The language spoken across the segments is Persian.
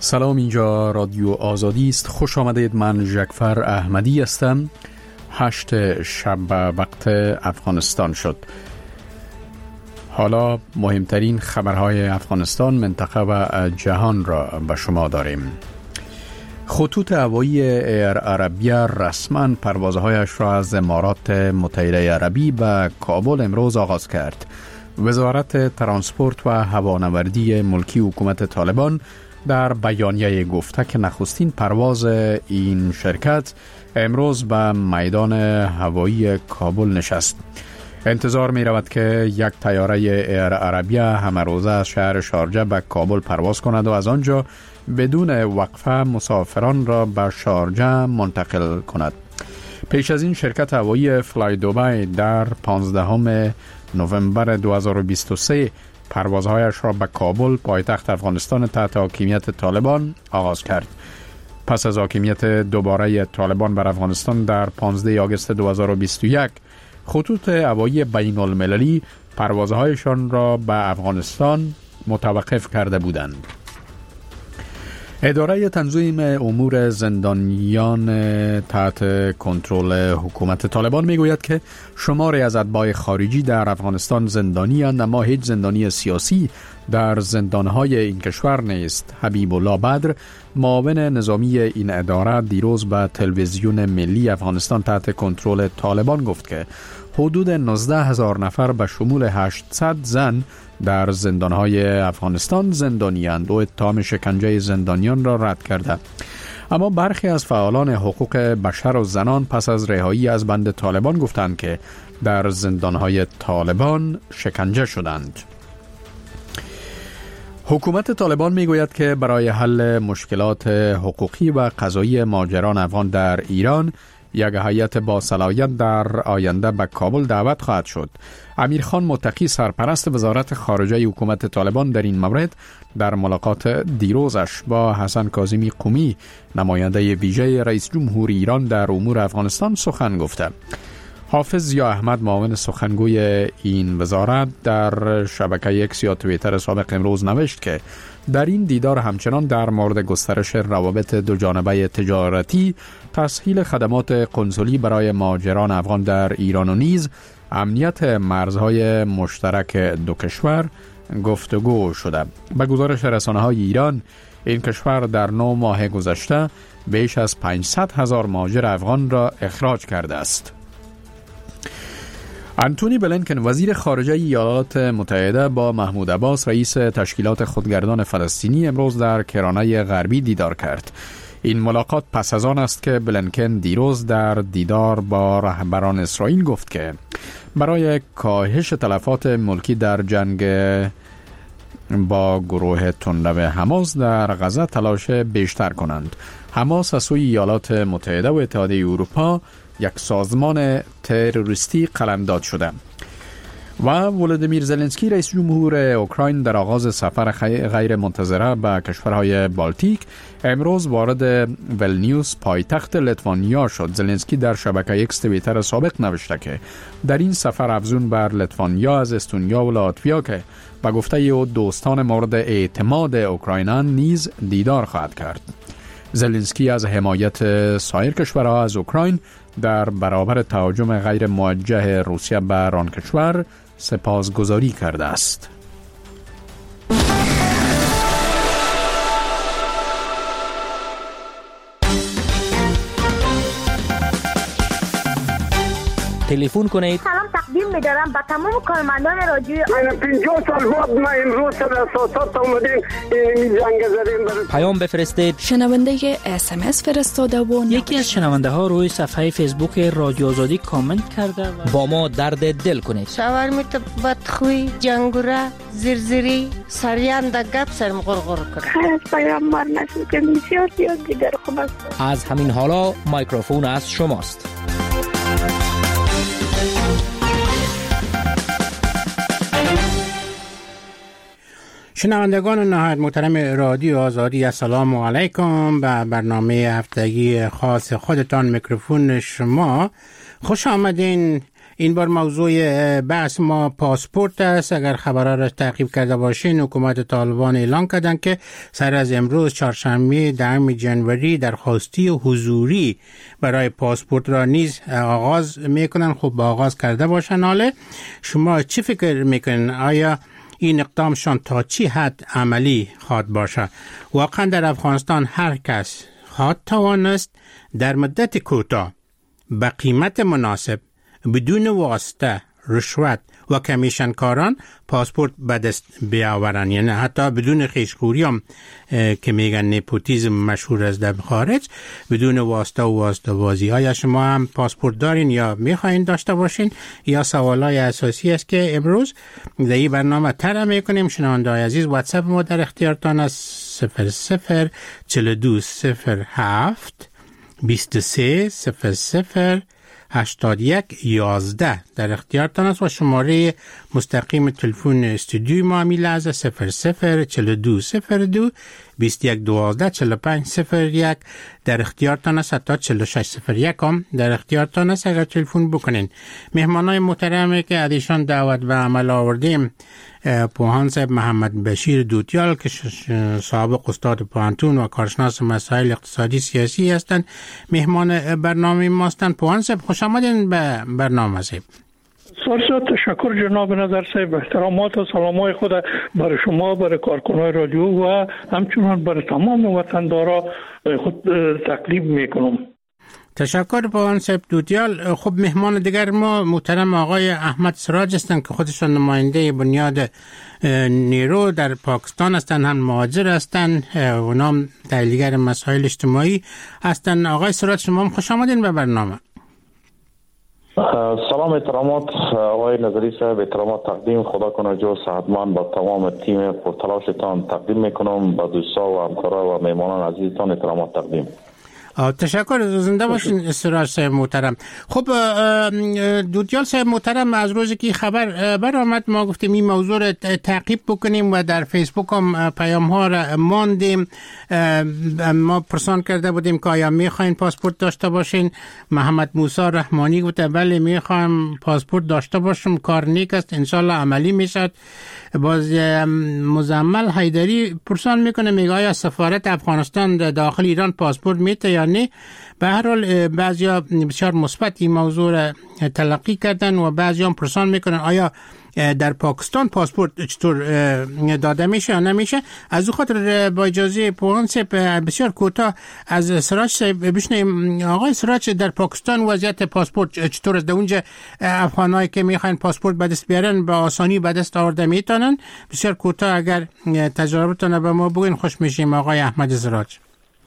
سلام، اینجا رادیو آزادی است. خوش آمدید. من جعفر احمدی هستم. 8 شب وقت افغانستان شد. حالا مهمترین خبرهای افغانستان، منطقه و جهان را به شما داریم. خطوط هوایی ایر عربیه رسما پروازهایش را از امارات متحده عربی به کابل امروز آغاز کرد. وزارت ترانسپورت و هوانوردی ملکی حکومت طالبان در بیانیه گفته که نخستین پرواز این شرکت امروز به میدان هوایی کابل نشست. انتظار می رود که یک طیاره ایر عربیه همه روزه از شهر شارجه به کابل پرواز کند و از آنجا بدون وقفه مسافران را به شارجه منتقل کند. پیش از این شرکت هوایی فلای دوبای در 15 نوامبر 2023 پروازهایش را به کابل، پایتخت افغانستان تحت حاکمیت طالبان آغاز کرد. پس از حاکمیت دوباره طالبان بر افغانستان در 15 آگوست 2021 خطوط هوایی بین المللی پروازهایشان را به افغانستان متوقف کرده بودند. اداره تنظیم امور زندانیان تحت کنترل حکومت طالبان میگوید که شماری از اتباع خارجی در افغانستان زندانی اند، اما هیچ زندانی سیاسی در زندانهای این کشور نیست. حبیب الله بدر، معاون نظامی این اداره، دیروز به تلویزیون ملی افغانستان تحت کنترل طالبان گفت که حدود 19,000 نفر به شمول 800 زن در زندانهای افغانستان زندانی اند و اتهام شکنجه زندانیان را رد کرده. اما برخی از فعالان حقوق بشر و زنان پس از رهایی از بند طالبان گفتند که در زندانهای طالبان شکنجه شدند. حکومت طالبان میگوید که برای حل مشکلات حقوقی و قضایی مهاجران افغان در ایران یک هیئت با صلاحیت در آینده به کابل دعوت خواهد شد. امیرخان متقی، سرپرست وزارت خارجه حکومت طالبان، در این مورد در ملاقات دیروزش با حسن کاظمی قمی، نماینده ویژه رئیس جمهور ایران در امور افغانستان، سخن گفته. حافظ ضیا احمد، معاون سخنگوی این وزارت، در شبکه اکس یا توییتر سابق امروز نوشت که در این دیدار همچنان در مورد گسترش روابط دوجانبه تجارتی، تسهیل خدمات قنسولی برای مهاجران افغان در ایران و نیز امنیت مرزهای مشترک دو کشور گفتگو شده. به گزارش رسانه‌های ایران، این کشور در 9 ماه گذشته بیش از 500,000 مهاجر افغان را اخراج کرده است. انتونی بلینکن، وزیر خارجه ایالات متحده، با محمود عباس، رئیس تشکیلات خودگردان فلسطینی، امروز در کرانه غربی دیدار کرد. این ملاقات پس از آن است که بلینکن دیروز در دیدار با رهبران اسرائیل گفت که برای کاهش تلفات ملکی در جنگ با گروه تندرو حماس در غزه تلاش بیشتر کنند. حماس از سوی ایالات متحده و اتحادیه اروپا یک سازمان تروریستی قلمداد شده. و ولودیمیر زلنسکی، رئیس جمهور اوکراین، در آغاز سفر غیر منتظره به کشورهای بالتیک امروز وارد ولنیوس، پایتخت لیتوانیا شد. زلنسکی در شبکه اکس توییتر سابق نوشته که در این سفر افزون بر لیتوانیا از استونیا و لاتویا که به گفته او دوستان مورد اعتماد اوکراینان نیز دیدار خواهد کرد. زلنسکی از حمایت سایر کشورها از اوکراین در برابر تهاجم غیر موجه روسیه بر آن کشور سپاسگزاری کرده است. تلفن کنید. سلام تقدیم می‌دارم به تمام کارمندان رادیو. من 50 سال بعد ما امروز سر اساسات اومدیم این جنگ زدیم. پیام بفرستید. شنونده SMS فرستاده و یکی از شنونده ها روی صفحه فیسبوک رادیو آزادی کامنت کرده و با ما درد دل کنید. شاورمیت بدخوی، جنگوره، زرزری، سریان در گپ سرم غرغر کرد. خیلی پیامبر نشد که بسیار زیاد دیگر خوب است. از همین حالا میکروفون از شماست. شنوندگان نهایت محترم رادیو آزادی، السلام علیکم. به برنامه هفتگی خاص خودتان، میکروفون شما. خوش آمدین. این بار موضوع بحث ما پاسپورت است. اگر خبرها را تعقیب کرده باشین، حکومت طالبان اعلان کردن که سر از امروز چهارشنبه 10 جنوری درخواستی حضوری برای پاسپورت را نیز آغاز میکنن. خب آغاز کرده باشن. حالا شما چی فکر میکنین؟ آیا این اقدامشان تا چی حد عملی خواد باشه؟ واقعا در افغانستان هر کس خواد توانست در مدت کوتاه به قیمت مناسب بدون واسطه، رشوت و کمیشن کاران پاسپورت به دست بیاورن، یعنی حتی بدون خیشخوری هم که میگن نپوتیزم مشهور است در خارج، بدون واسطه و واسطه بازی. آیا شما هم پاسپورت دارین یا میخواین داشته باشین؟ یا سوالای اساسی است که امروز در این برنامه طرح میکنیم. شنونده‌های عزیز، واتساپ ما در اختیارتان است 004207 23 00 81 11 در اختیارتان است و شماره مستقیم تلفن استودیوی ما می لحظه 004202 21 12 45 01 در اختیارتان است. حتی 4601 هم در اختیارتان است اگر تلفن بکنین. مهمانای محترمی که ازشان دعوت به عمل آوردیم، پوهان صاحب محمد بشیر دوتیال که سابق استاد پوهنتون و کارشناس مسائل اقتصادی سیاسی هستند، مهمان برنامه ما هستند. پوهان صاحب خوش آمدین به برنامه صاحب. سرسات تشکر جناب نظر صاحب. احترامات و سلامای خود برای شما، برای کارکنان رادیو و همچنان برای تمام وطندارا خود تقدیم میکنم. تشکر پوهان صاحب دوتیال. خب مهمان دیگر ما محترم آقای احمد سراج هستند که خودشان نماینده بنیاد نیرو در پاکستان هستند، هم مهاجر هستند، اونام تحلیلگر مسائل اجتماعی هستند. آقای سراج شما هم خوش آمدین به برنامه. سلام، احترامات آقای نظری صاحب، احترامات تقدیم. خدا کنه جو صحتمند با تمام تیم پرتلاشتان تقدیم میکنم، با دوستا و همکارا و مهمانان عزیزتان احترامات تقدیم. تشکر، زنده باشین سراج صاحب محترم. خب دوتیال صاحب محترم، از روزی که خبر برآمد ما گفتیم این موضوع را تعقیب بکنیم و در فیسبوک هم پیام ها را ماندیم. ما پرسان کرده بودیم که آیا میخواین پاسپورت داشته باشین؟ محمد موسی رحمانی گفته بله میخوایم پاسپورت داشته باشم، کار نیک است، انشالله عملی میشد. باز مزمل حیدری پرسان میکنه، میگه آیا سفارت افغانستان داخل ایران پاسپورت میته یا نه؟ به هر حال بعضیا بسیار مثبت این موضوع را تلقی کردن و بعضی هم پرسان میکنن آیا در پاکستان پاسپورت چطور داده میشه یا نمیشه. از او خاطر با اجازه پوهان صاحب بسیار کوتاه از سراج صاحب بشنویم. آقای سراج، در پاکستان وضعیت پاسپورت چطور است؟ در اونجا افغانایی که میخواین پاسپورت به دست بیارن به آسانی به دست آورده میتونن؟ بسیار کوتاه اگر تجربتون به ما بگین خوش میشیم. آقای احمد سراج.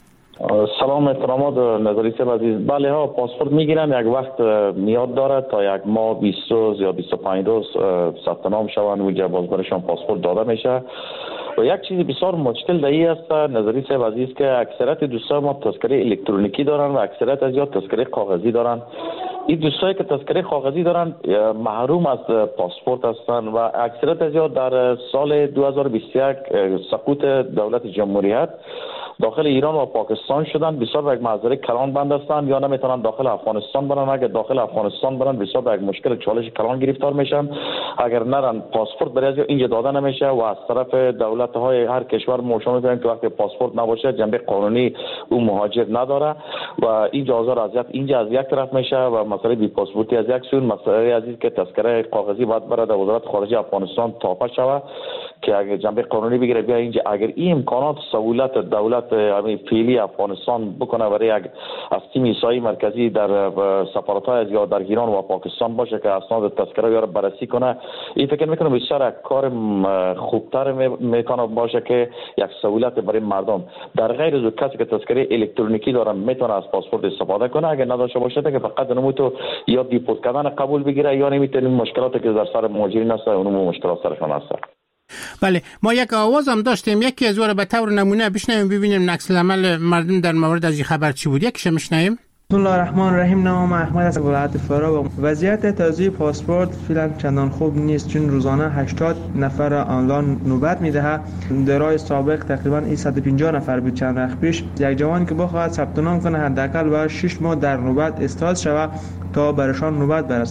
سلام، احترامات نظری صاحب عزیز. بله ها، پاسپورت میگیرن، یک وقت میاد داره تا یک ماه 20 روز یا 25 روز ثبت نام شون، اونجا باز برشان پاسپورت داده میشه. و یک چیز بسیار مشکل دایی است نظری صاحب عزیز که اکثریت دوستان ما تذکره الکترونیکی دارن و اکثریت از یا تذکره کاغذی دارن. این دوستایی که تذکره کاغذی دارن محروم از پاسپورت هستند و اکثریت از یا در سال 2021 سقوط دولت جمهوریت داخل ایران و پاکستان شدن، بسیار به یک معذره کلان بند هستند یا نمیتونن داخل افغانستان برن. اگر داخل افغانستان برن بسیار به یک مشکل چالش کلان گرفتار میشن. اگر نرن پاسپورت برای اینجا داده نمیشه و از طرف دولت های هر کشور ما شما میبینید که وقتی پاسپورت نباشه جنبه قانونی او مهاجر نداره و اینجا آزار اذیت اینجا از یک طرف میشه و مسئله بی پاسپورتی از یک سو. مسئله عزیز که تذکره کاغذی باید بره در وزارت خارجه افغانستان تاپه شود که اگر جنبه قانونی بگیره بیا اینجا. اگر این امکانات سهولت دولت همین فعلی افغانستان بکنه برای یک از تیم ایسایی مرکزی در سفارت‌های یا در ایران و پاکستان باشه که اسناد تذکره رو بررسی کنه، این فکر میکنم بسیار کار خوبتر میتونه باشه که یک سهولت برای مردم. در غیر از کسی که تذکره الکترونیکی داره میتونه از پاسپورت استفاده کنه، اگر نداشته باشه که فقط نموتو یا دیپورت کردن قبول بگیره یا نمیتونه مشکلاتی که در سر مهاجرین هست اون مشکلات سرشون هست. بله، ما یک آواز هم داشتیم، یکی از اون به طور نمونه بشنویم ببینیم نقص العمل مردم در مورد از این خبر چی بود. یکیش میشنویم. بسم الله الرحمن الرحیم. نام احمد از ولایت فرا. وضعیت تازه پاسپورت فعلا چندان خوب نیست، چون روزانه 80 نفر آنلاین نوبت میده. درای سابق تقریبا 150 نفر بود چند وقت پیش. یک جوان که بخواد ثبت نام کنه حداقل باید 6 ماه در نوبت استاد شود تا برشان نوبت برسه.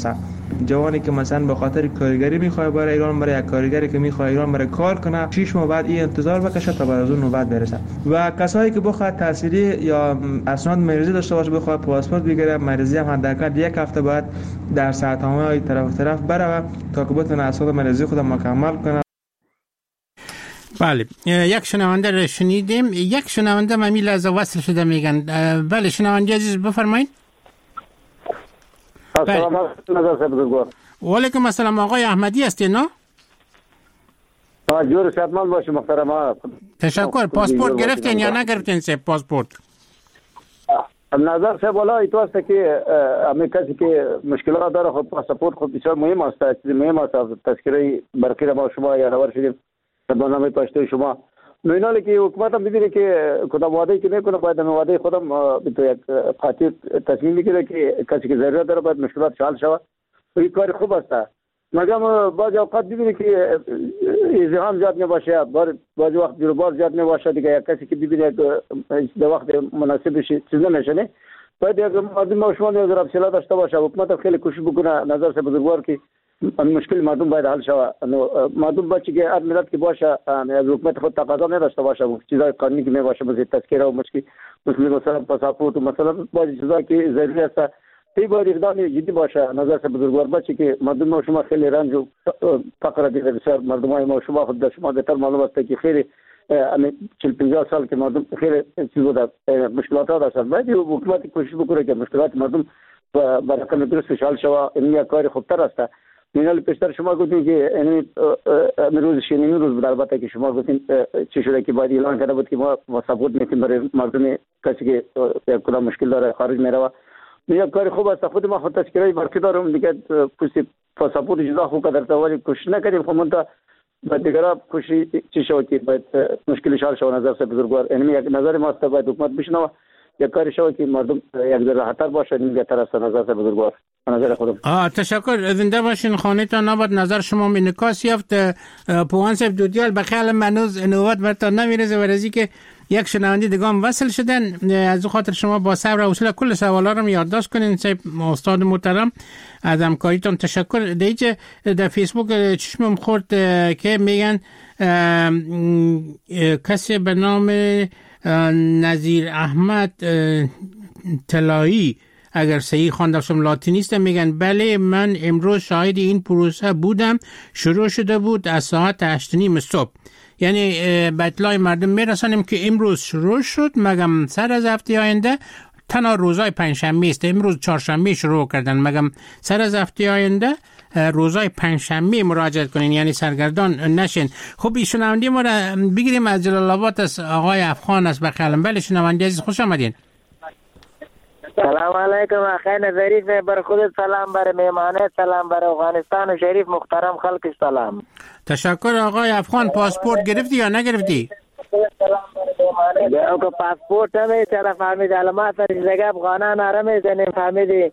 جوانی که مثلا به خاطر کارگری میخواد برای ایران، برای یک کارگری که میخواد ایران برای کار کنه 6 ماه بعد این انتظار بکشه تا بعد از اون نوبت برسه. و کسایی که بخواد تحصیلی یا اسناد مریضی داشته باشه، بخواد پاسپورت بگیره، مریضی هم حداقل یک هفته بعد در ساعت‌های طرف بره تا که بتونه اسناد مریضی خود مکمل کنه. بله، یک شنونده رو شنیدیم. یک شنونده ممی لحظه وصل شده میگن. بله شنونده عزیز بفرمایید. السلام علیکم. و علیکم السلام. آقای احمدی هستین نه؟ جور صحتمند باشی محترم. تشکر. پاسپورت گرفتین یا نگرفتین سه پاسپورت؟ نظر صاحب والا ایتو است که همه کسی که مشکلات داره خب پاسپورت خب بسیار مهم است. چیز مهم است. تذکره برقی ما شما یادآور شدیم در برنامه پشتو شما. نوینالی که حکومت هم ببینه که کدام وعده که میکنه باید همه وعده خودم تو یک قاطع تصمیم بگیره که کسی که ضرورت داره باید مشکلات حل شود. این کار خوب است. مگر بعضی اوقات ببینه که ازدحام زیاد نباشه، بعضی وقت بیروبار زیاد نباشه دیگه، یک کسی که ببینه در وقت مناسبش چیز نمیشه، باید یک مردم شما نیاز رفسیلا داشته باشه. حکومت خیلی کوشش بکنه نظر سے بزرگوار که مشکل مردم باید حل شود. مردم بچه که هر ملت که باشه از حکومت خود تقاضا نداشته باشه چیزای قانونی که میباشه مثل تذکره و مثلا پاسپورت و مثلا بعضی چیزایی که ضروری است تی باید اقدام جدی باشه نظر سے بزرگوار. بچه که مردم ما شما خیلی رنج و فقر دیده بسیار مردمای ما شما خود در شما بهتر معلوم است که خیلی 40-50 سال که مردم خیلی چیز بوده مشکلات داشتن. باید حکومت کوشش بکنه که مشکلات مردم با رقم درست حل شود. این یک کار خوبتر است. مینال پیشتر شما گفتین که امروز شنیدین روز بود، البته که شما گفتین چه شده که باید اعلان کرده بود که ما سپورت میکنیم برای مردم کسی که کدام مشکل داره خارج میره. یک کار خوب است. خود ما خود تذکره برقی دارم دیگه پوست پاسپورت جدا خوب در توانی کوشش نکردیم. خب من تا دیگران کوشش چی شود که باید مشکل حل شود. نظر سے بزرگوار یعنی یک نظر ما است باید حکومت بشنوه یک کاری شود که مردم یک ذره راحت‌تر باشه. این بهتر است نظر سے بزرگوار. نظر خودم. تشکر. زنده باشین. خانه‌تان آباد. نظر شما انعکاس یافت. پوان صاحب دودیال بخیال منوز نوبت برتان نمیرسه ورزی که یک شنونده دیگه هم وصل شدن. از خاطر شما با صبر و حوصله کل سوالا رو یادداشت کنین. صاحب استاد محترم از همکاریتون تشکر. دیگه در فیسبوک چشمم خورد که میگن کسی به نام نظیر احمد طلایی اگر صحیح خواندم لاتینیست میگن بله من امروز شاهد این پروسه بودم. شروع شده بود از ساعت 8:30 صبح. یعنی به اطلاع مردم میرسانیم که امروز شروع شد مگم سر از هفته آینده تنها روزای پنجشنبه است. امروز چهارشنبه شروع کردن مگم سر از هفته آینده روزای پنجشنبه مراجعه کنین یعنی سرگردان نشین. خب این شنونده ما را بگیریم از جلال آباد از آقای افغان است بخیالم. بله شنونده عزیز خوش آمدین. سلام علیکم خیلی ظریف بر خودت سلام بر مهمانه سلام بر افغانستان شریف محترم خلق سلام. تشکر آقای افغان. پاسپورت گرفتی یا نگرفتی؟ اوکا پاسپورت همه چرا فهمید علامات زگه افغانان آرامه زنیم فهمیدی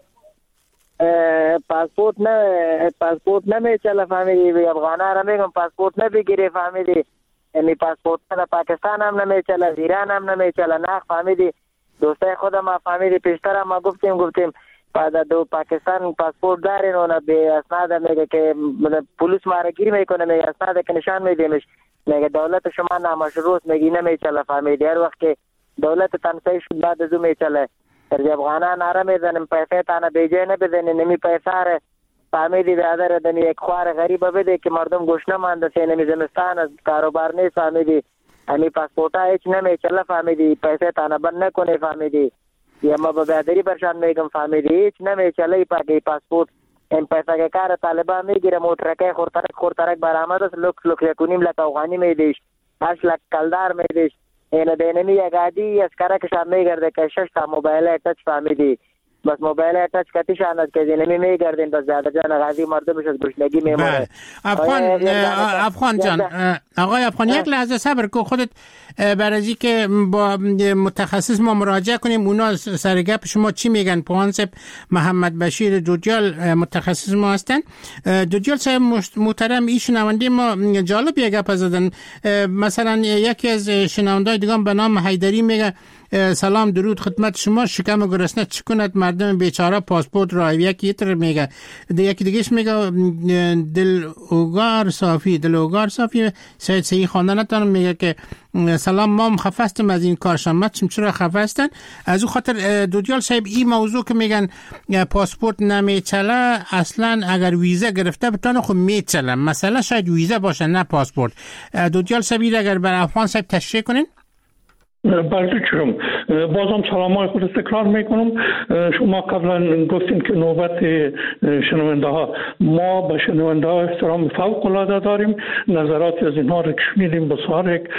پاسپورت نمیچله فهمیدی افغانان آرامه کن پاسپورت نبیگیری فهمیدی یعنی پاسپورت پاکستان هم نمیچله ایران هم نمیچله نه فهمیدی. دوستای خودم ما فهمیدی پیشتر هم ما گفتیم بعد دو پاکستان پاسپورت دارین اونا به اسناد میگه که پلیس ما را گیری میکنه میگه اسناد که نشان میدیمش میگه دولت شما نامشروط میگی نمیچله فهمیدی. هر وقت که دولت تنسای شد بعد از اون میچله. در افغانان آره میزنیم پیسه تانا بیجه نبزنیم نمی پیسه ره فهمیدی برادر دنی یک خوار غریب بده که مردم گوش نمانده سی نمی زمستان از کاروبار نیست فهمیدی. همی پاسپورت ها هیچ نمیچله فهمیدی پیسه تانا بند نکنه فهمیدی. یا ما با بیادری برشان میگم فهمیدی هیچ نمیچله پاکی پاسپورت این پیسه که کار طالبان میگیره موترکه خورترک برآمد است لک یکونیم لک افغانی میدیش 8 لک کلدار میدیش این دینمی یک عادی از کارا که شام میگرده که 6 تا موبایل تچ فهمیدی بس موبایل تچ کتیشان از که دینمی میگردین بس زیاده جان غازی مردمش از گشنگی میمونه. افغان جان آقای افغان یک لحظه صبر کن خودت برای که با متخصص ما مراجعه کنیم اونا سر گپ شما چی میگن. پوانسب محمد بشیر دوجال متخصص ما هستن. دوجال صاحب محترم این شنونده ما جالب یک گپ زدن. مثلا یکی از شنونده‌های دیگه به نام حیدری میگه سلام درود خدمت شما. شکم گرسنه چی کند مردم بیچاره پاسپورت را یکی تر میگه، یکی دیگهش میگه دلوگار صافی سید سعی خواندن نتانم میگه که سلام ما خفه هستیم از این کار. شما چرا خفه هستن؟ از او خاطر دودیال صاحب این موضوع که میگن پاسپورت نمیچله، اصلا اگر ویزا گرفته بتانه خب میچله، مثلا شاید ویزا باشه نه پاسپورت. دودیال صاحب اگر بر افغان صاحب تشریح کنین. بله چرا بازم سلامای خود تکرار میکنم. شما قبلا گفتین که نوبت شنونده ها، ما به شنونده ها احترام فوق العاده داریم، نظرات از اینها را کشمیدیم، بسیار یک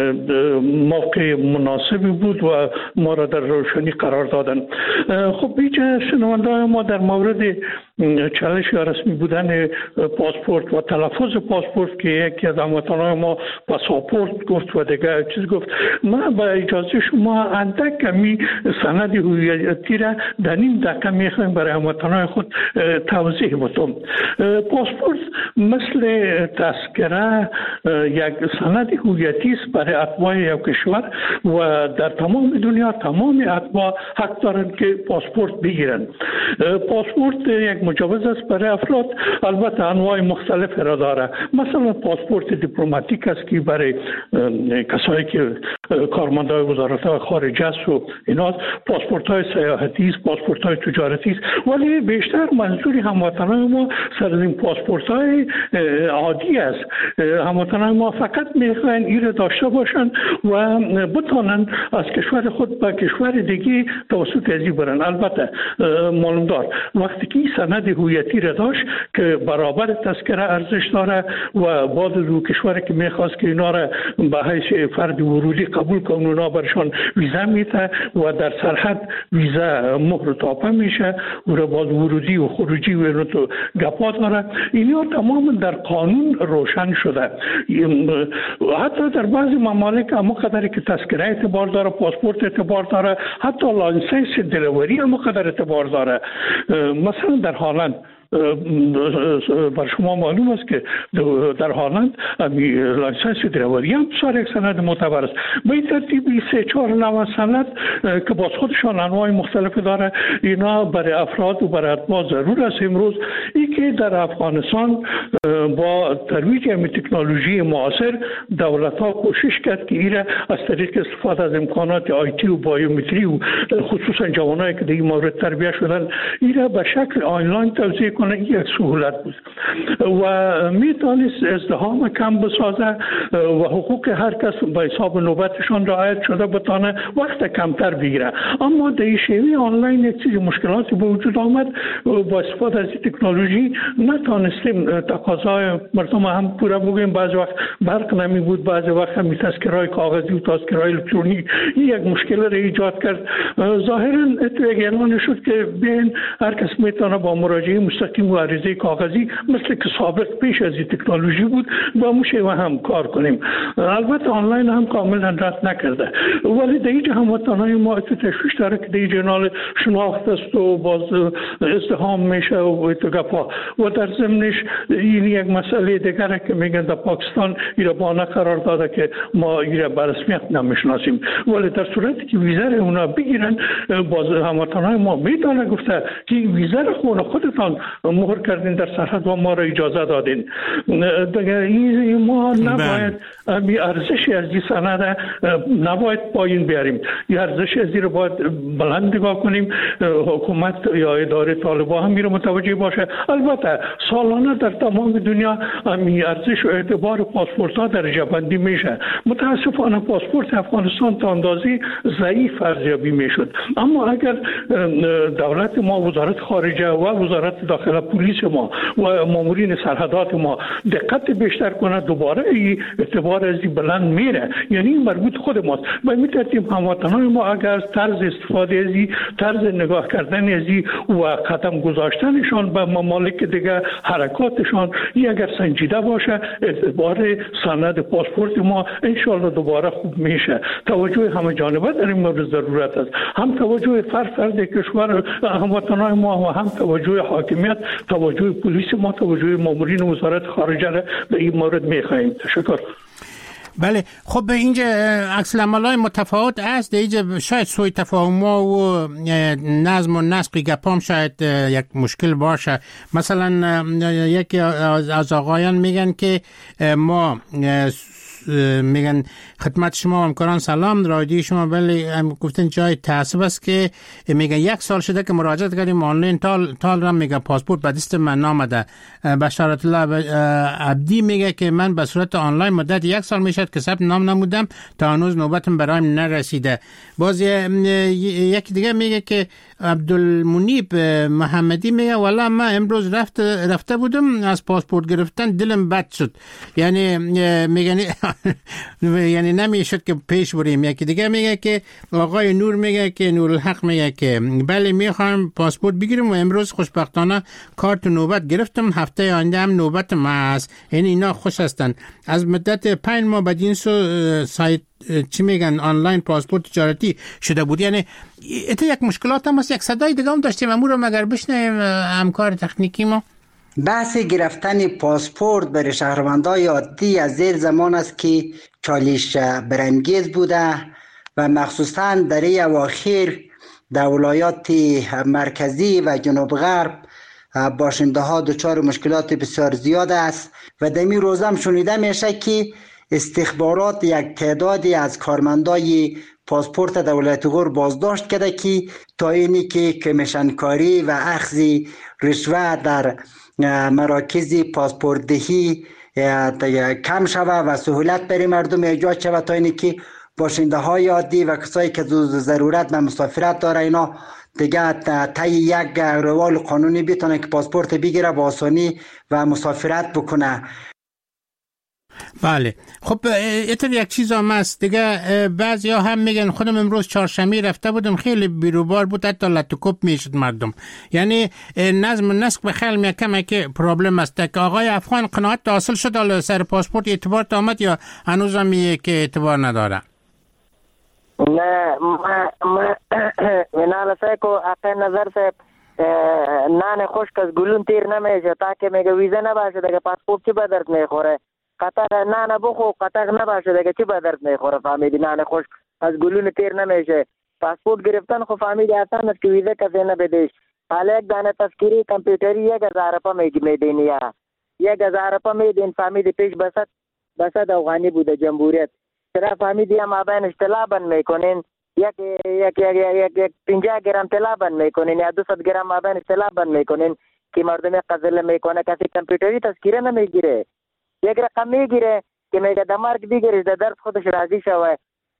موقع مناسبی بود و ما را در روشنی قرار دادن. خب اینجا شنونده های ما در مورد چالش یا رسمی بودن پاسپورت و تلفظ پاسپورت که یکی از هموطنان ما پاسپورت گفت و دیگه چیز گفت، ما با اجازه شما اندک کمی سند هویتی را در این دقیقه میخوایم برای هموطنان خود توضیح بدم. پاسپورت مثل تذکره یک سند هویتی است برای اتباع یک کشور و در تمام دنیا تمام اتباع حق دارند که پاسپورت بگیرند. پاسپورت یک مجوز است برای افراد، البته انواع مختلف را داره. مثلا پاسپورت دیپلماتیک است که برای کسایی که کارمندای وزارت خارجه است و اینا، پاسپورت های سیاحتی است، پاسپورت های تجارتی است، ولی بیشتر منظوری هموطنان ما سر این پاسپورت های عادی است. هموطنان ما فقط میخواین این را داشته باشن و بتونن از کشور خود به کشور دیگه توسط ازی برن. البته معلوم دار وقتی که سند هویتی را داشت که برابر تذکره ارزش داره و بعد رو کشور که میخواست که اینا را به حیث فرد ورودی قبول کنن، اونا برشان ویزا میته و در سرحد ویزا مهر تاپه میشه و را باز ورودی و خروجی و اینو تو گپا داره. اینا تمام در قانون روشن شده. حتی در بعضی ممالک اما قدری که تذکره اعتبار داره، پاسپورت اعتبار داره، حتی لایسنس دلیوری اما قدر اعتبار داره. مثلا در هلند بر شما معلوم است که در هلند لایسنس دریوری هم بسیار یک سند معتبر است. به این ترتیبی 3-4 نوع سند که باز خودشان انواع مختلف داره، اینا برای افراد و برای اتباع ضرور است. امروز این که در افغانستان با ترویج تکنولوژی معاصر دولت ها کوشش کرد که ایره از طریق استفاده از امکانات آیتی و بایومتری و خصوصا جوانایی که در این مورد تربیت شدن ایره به شکل آنلاین توزیع کنه. یک سهولت بود و میتونست ازدحام کم بسازه و حقوق هر کس به حساب نوبتشان رعایت شده بتانه وقت کمتر بگیره. اما در این شیوه آنلاین یک چیز مشکلاتی به وجود آمد. با استفاده از تکنولوژی نتونستیم تقاضای مردم هم پورا بگیم. بعض وقت برق نمی بود، بعض وقت هم تذکره‌های کاغذی و تذکره‌های الکترونیک یک مشکل را ایجاد کرد. ظاهرا یک اعلان شد که بین هر کس میتونه با مراجعه مستقیم و عریضه کاغذی مثل که سابق پیش از این تکنولوژی بود با موشه و هم کار کنیم. البته آنلاین هم کاملا رد نکرده، ولی در اینجا هموطنهای ما تشویش داره که در اینجا شناخت است و باز ازدحام میشه و گپا و در ضمنش این یک مسئله دیگره که میگن در پاکستان ایره بانه قرار داده که ما ایره به رسمیت نمیشناسیم، ولی در صورتی که ویزا را اونا بگیرن باز هموطنهای ما میتونه گفته که ویزا را خودتان مهر کردین در سرحد و ما را اجازه دادین. دیگه ما نباید ارزشی از این سند نباید پایین بیاریم. این ارزش از این رو باید بلند نگاه کنیم. حکومت یا اداره طالبان هم میره متوجه باشه. البته سالانه در تمام دنیا این ارزش و اعتبار پاسپورت ها درجه بندی میشه. متاسفانه پاسپورت افغانستان تا اندازه ضعیف ارزیابی میشد. اما اگر دولت ما، وزارت خارجه و وزارت داخله، پلیس ما و مامورین سرحدات ما دقت بیشتر کنه، دوباره اعتبار از این بلند میره. یعنی مربوط خود ماست. به این ترتیب هموطنان ما اگر طرز استفاده از این، طرز نگاه کردن از این و قدم گذاشتنشان به ممالک دیگه، حرکاتشان اگر سنجیده باشه، اعتبار سند پاسپورت ما انشالله دوباره خوب میشه. توجه همه جانبه در این مورد ضرورت است. هم توجه فرد کشور هموطنان ما و هم توجه حاکمیت، توجه پلیس ما، توجه مامورین وزارت خارجه را به این مورد میخواهیم. تشکر. بله خب اینجا عکس العمل‌های متفاوت است. اینجا شاید سوء تفاهم و نظم و نسق گپام شاید یک مشکل باشه. مثلا یکی از آقایان میگن که ما میگن خدمت شما همکاران سلام، رادیو شما ولی گفتن جای تعصب است که میگن 1 سال شده که مراجعه کردیم آنلاین تال را میگه پاسپورت به دست من نامده. بشارت الله عبدی میگه که من به صورت آنلاین مدت 1 سال میشد که ثبت نام نمودم تا هنوز نوبتم برایم نرسیده. باز یکی دیگه میگه که عبدالمنیب محمدی میگه والا من امروز رفته بودم از پاسپورت گرفتن دلم بد شد. یعنی میگن یعنی نمیشد که پیش بریم. یکی دیگه میگه که آقای نور میگه که نورالحق میگه که بله میخوام پاسپورت بگیرم و امروز خوشبختانه کارت نوبت گرفتم، هفته آینده هم نوبت ما است. یعنی اینا خوش هستن. از مدت 5 ماه بعد این سایت چی میگن آنلاین پاسپورت تجارتی شده بود. یعنی ات یک مشکلات هم هست. یک صدای دیگه هم داشتیم امور مگر بشنیم همکار تکنیکی ما. بحث گرفتن پاسپورت برای شهروندان عادی از زیر زمان است که چالش برانگیز بوده و مخصوصا در این اواخر در ولایات مرکزی و جنوب غرب باشنده ها دچار مشکلات بسیار زیاد است و در این روز هم شنیده میشه که استخبارات یک تعدادی از کارمندای پاسپورت دولت غور بازداشت کرده که تا اینی که کمیشن کاری و اخذ رشوه در مراکز پاسپورت دهی کم شود و سهولت برای مردم ایجاد شود تا اینی که باشنده های عادی و کسایی که ضرورت به مسافرت داره اینا دیگه طی یک روال قانونی بتونه که پاسپورت بگیره با آسانی و مسافرت بکنه. بله خب اینطور یک چیز هم هست دیگه. بعضی ها هم میگن خودم امروز چهارشنبه رفته بودم خیلی بیروبار بود حتی لطوکوب میشد مردم. یعنی نظم و نسق به خیلی میکمه که پرابلم است. که آقای افغان قناعت حاصل شد سر پاسپورت اعتبار آمد یا هنوز هم میگه که اعتبار نداره؟ نه من کو اقل نظر سے نان خشک از گلون تیر نمیشه تا که میگه ویزا نباشه دیگه پاسپورت چی به درد میخوره. قطع نان بخو قطع نباشه دیگه چی به درد میخوره. فهمیدی نان خشک از گلون تیر نمیشه. پاسپورت گرفتن خو فهمیدی آسان است که ویزا کسی نبدیش. حالا یک دانه تذکری کامپیوتری 1000 روپیه میدینی یا 1000 روپیه میدین. فهمیدی پیش بسد افغانی بوده جمهوریت. چرا فهمیدی هم آبان اشتلا بند میکنین یک 50 گرم طلا بند میکنین یا 200 گرم آبان اشتلا بند میکنین که مردم قزل میکنه. کسی کامپیوتری تذکیره نمیگیره. یک رقم میگیره که میگه در مرگ بگیرش در درد خودش راضی شوه.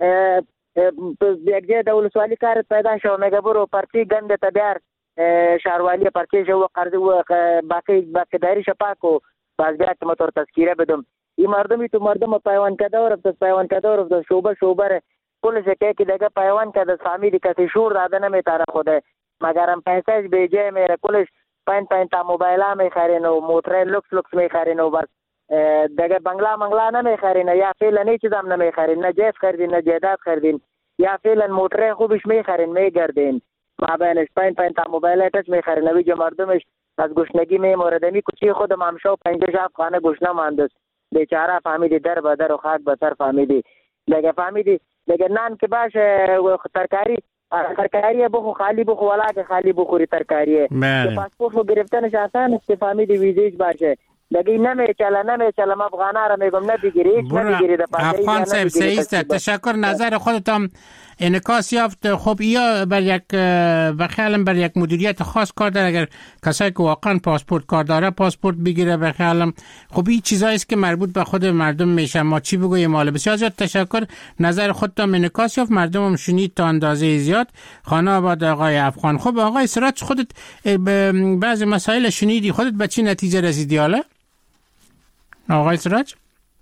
یک جای دولسوالی کارت پیدا شو میگه برو پرچی گنده تا بیار شهروالی پرچی شو قرض و باقی داری شپاکو باز بیا که موتور تذکیره بدم. این مردمی تو مردم پیوان کده رفت شوبه پولش که دیگه پیوان کده فهمیدی کسی شور داده نمیتاره خوده مگر هم پیسهش بیجه میره. کلش پین تا موبایلا میخرین و موتر لکس میخرین و بس دیگه بنگلا نمیخرین یا فعلا هیچ چیز هم نمیخرین. نه جیف خریدین نه جیداد خریدین یا فعلا موتر خوبش میخرین میگردین ما بینش پین تا موبایل تچ میخرین. نوی جو مردمش از گشنگی میمورد. می کوچی خودم همشو 50 خانه گشنه ماندست بیچاره. فهمیدی در به در و خاک به سر. فهمیدی دیگه فهمیدی دیگه نان که باشه ترکاری بخو خالی بخو ولا که خالی بخوری ترکاریه. پاسپورت رو گرفتنش آسان است. فهمیدی ویزیش باشه دیگه نمیچله ما افغانا را میگم نبگیری در افغان صاحب سعیست. تشکر. نظر خودتم انعکاس یافت. خب یا بخیالم بر یک مدیریت خاص کار داره. اگر کسایی که واقعا پاسپورت کار داره پاسپورت بگیره بخیالم خب این چیزایی است که مربوط به خود مردم میشه. ما چی بگویم مال. بسیار زیاد تشکر. نظر خودتم انعکاس یافت. مردم هم شنید تا اندازه زیاد. خانه آباد آقای افغان. خب آقای سراج خودت بعضی مسائل شنیدی خودت به چی نتیجه رسیدی حالا؟ آقای سراج؟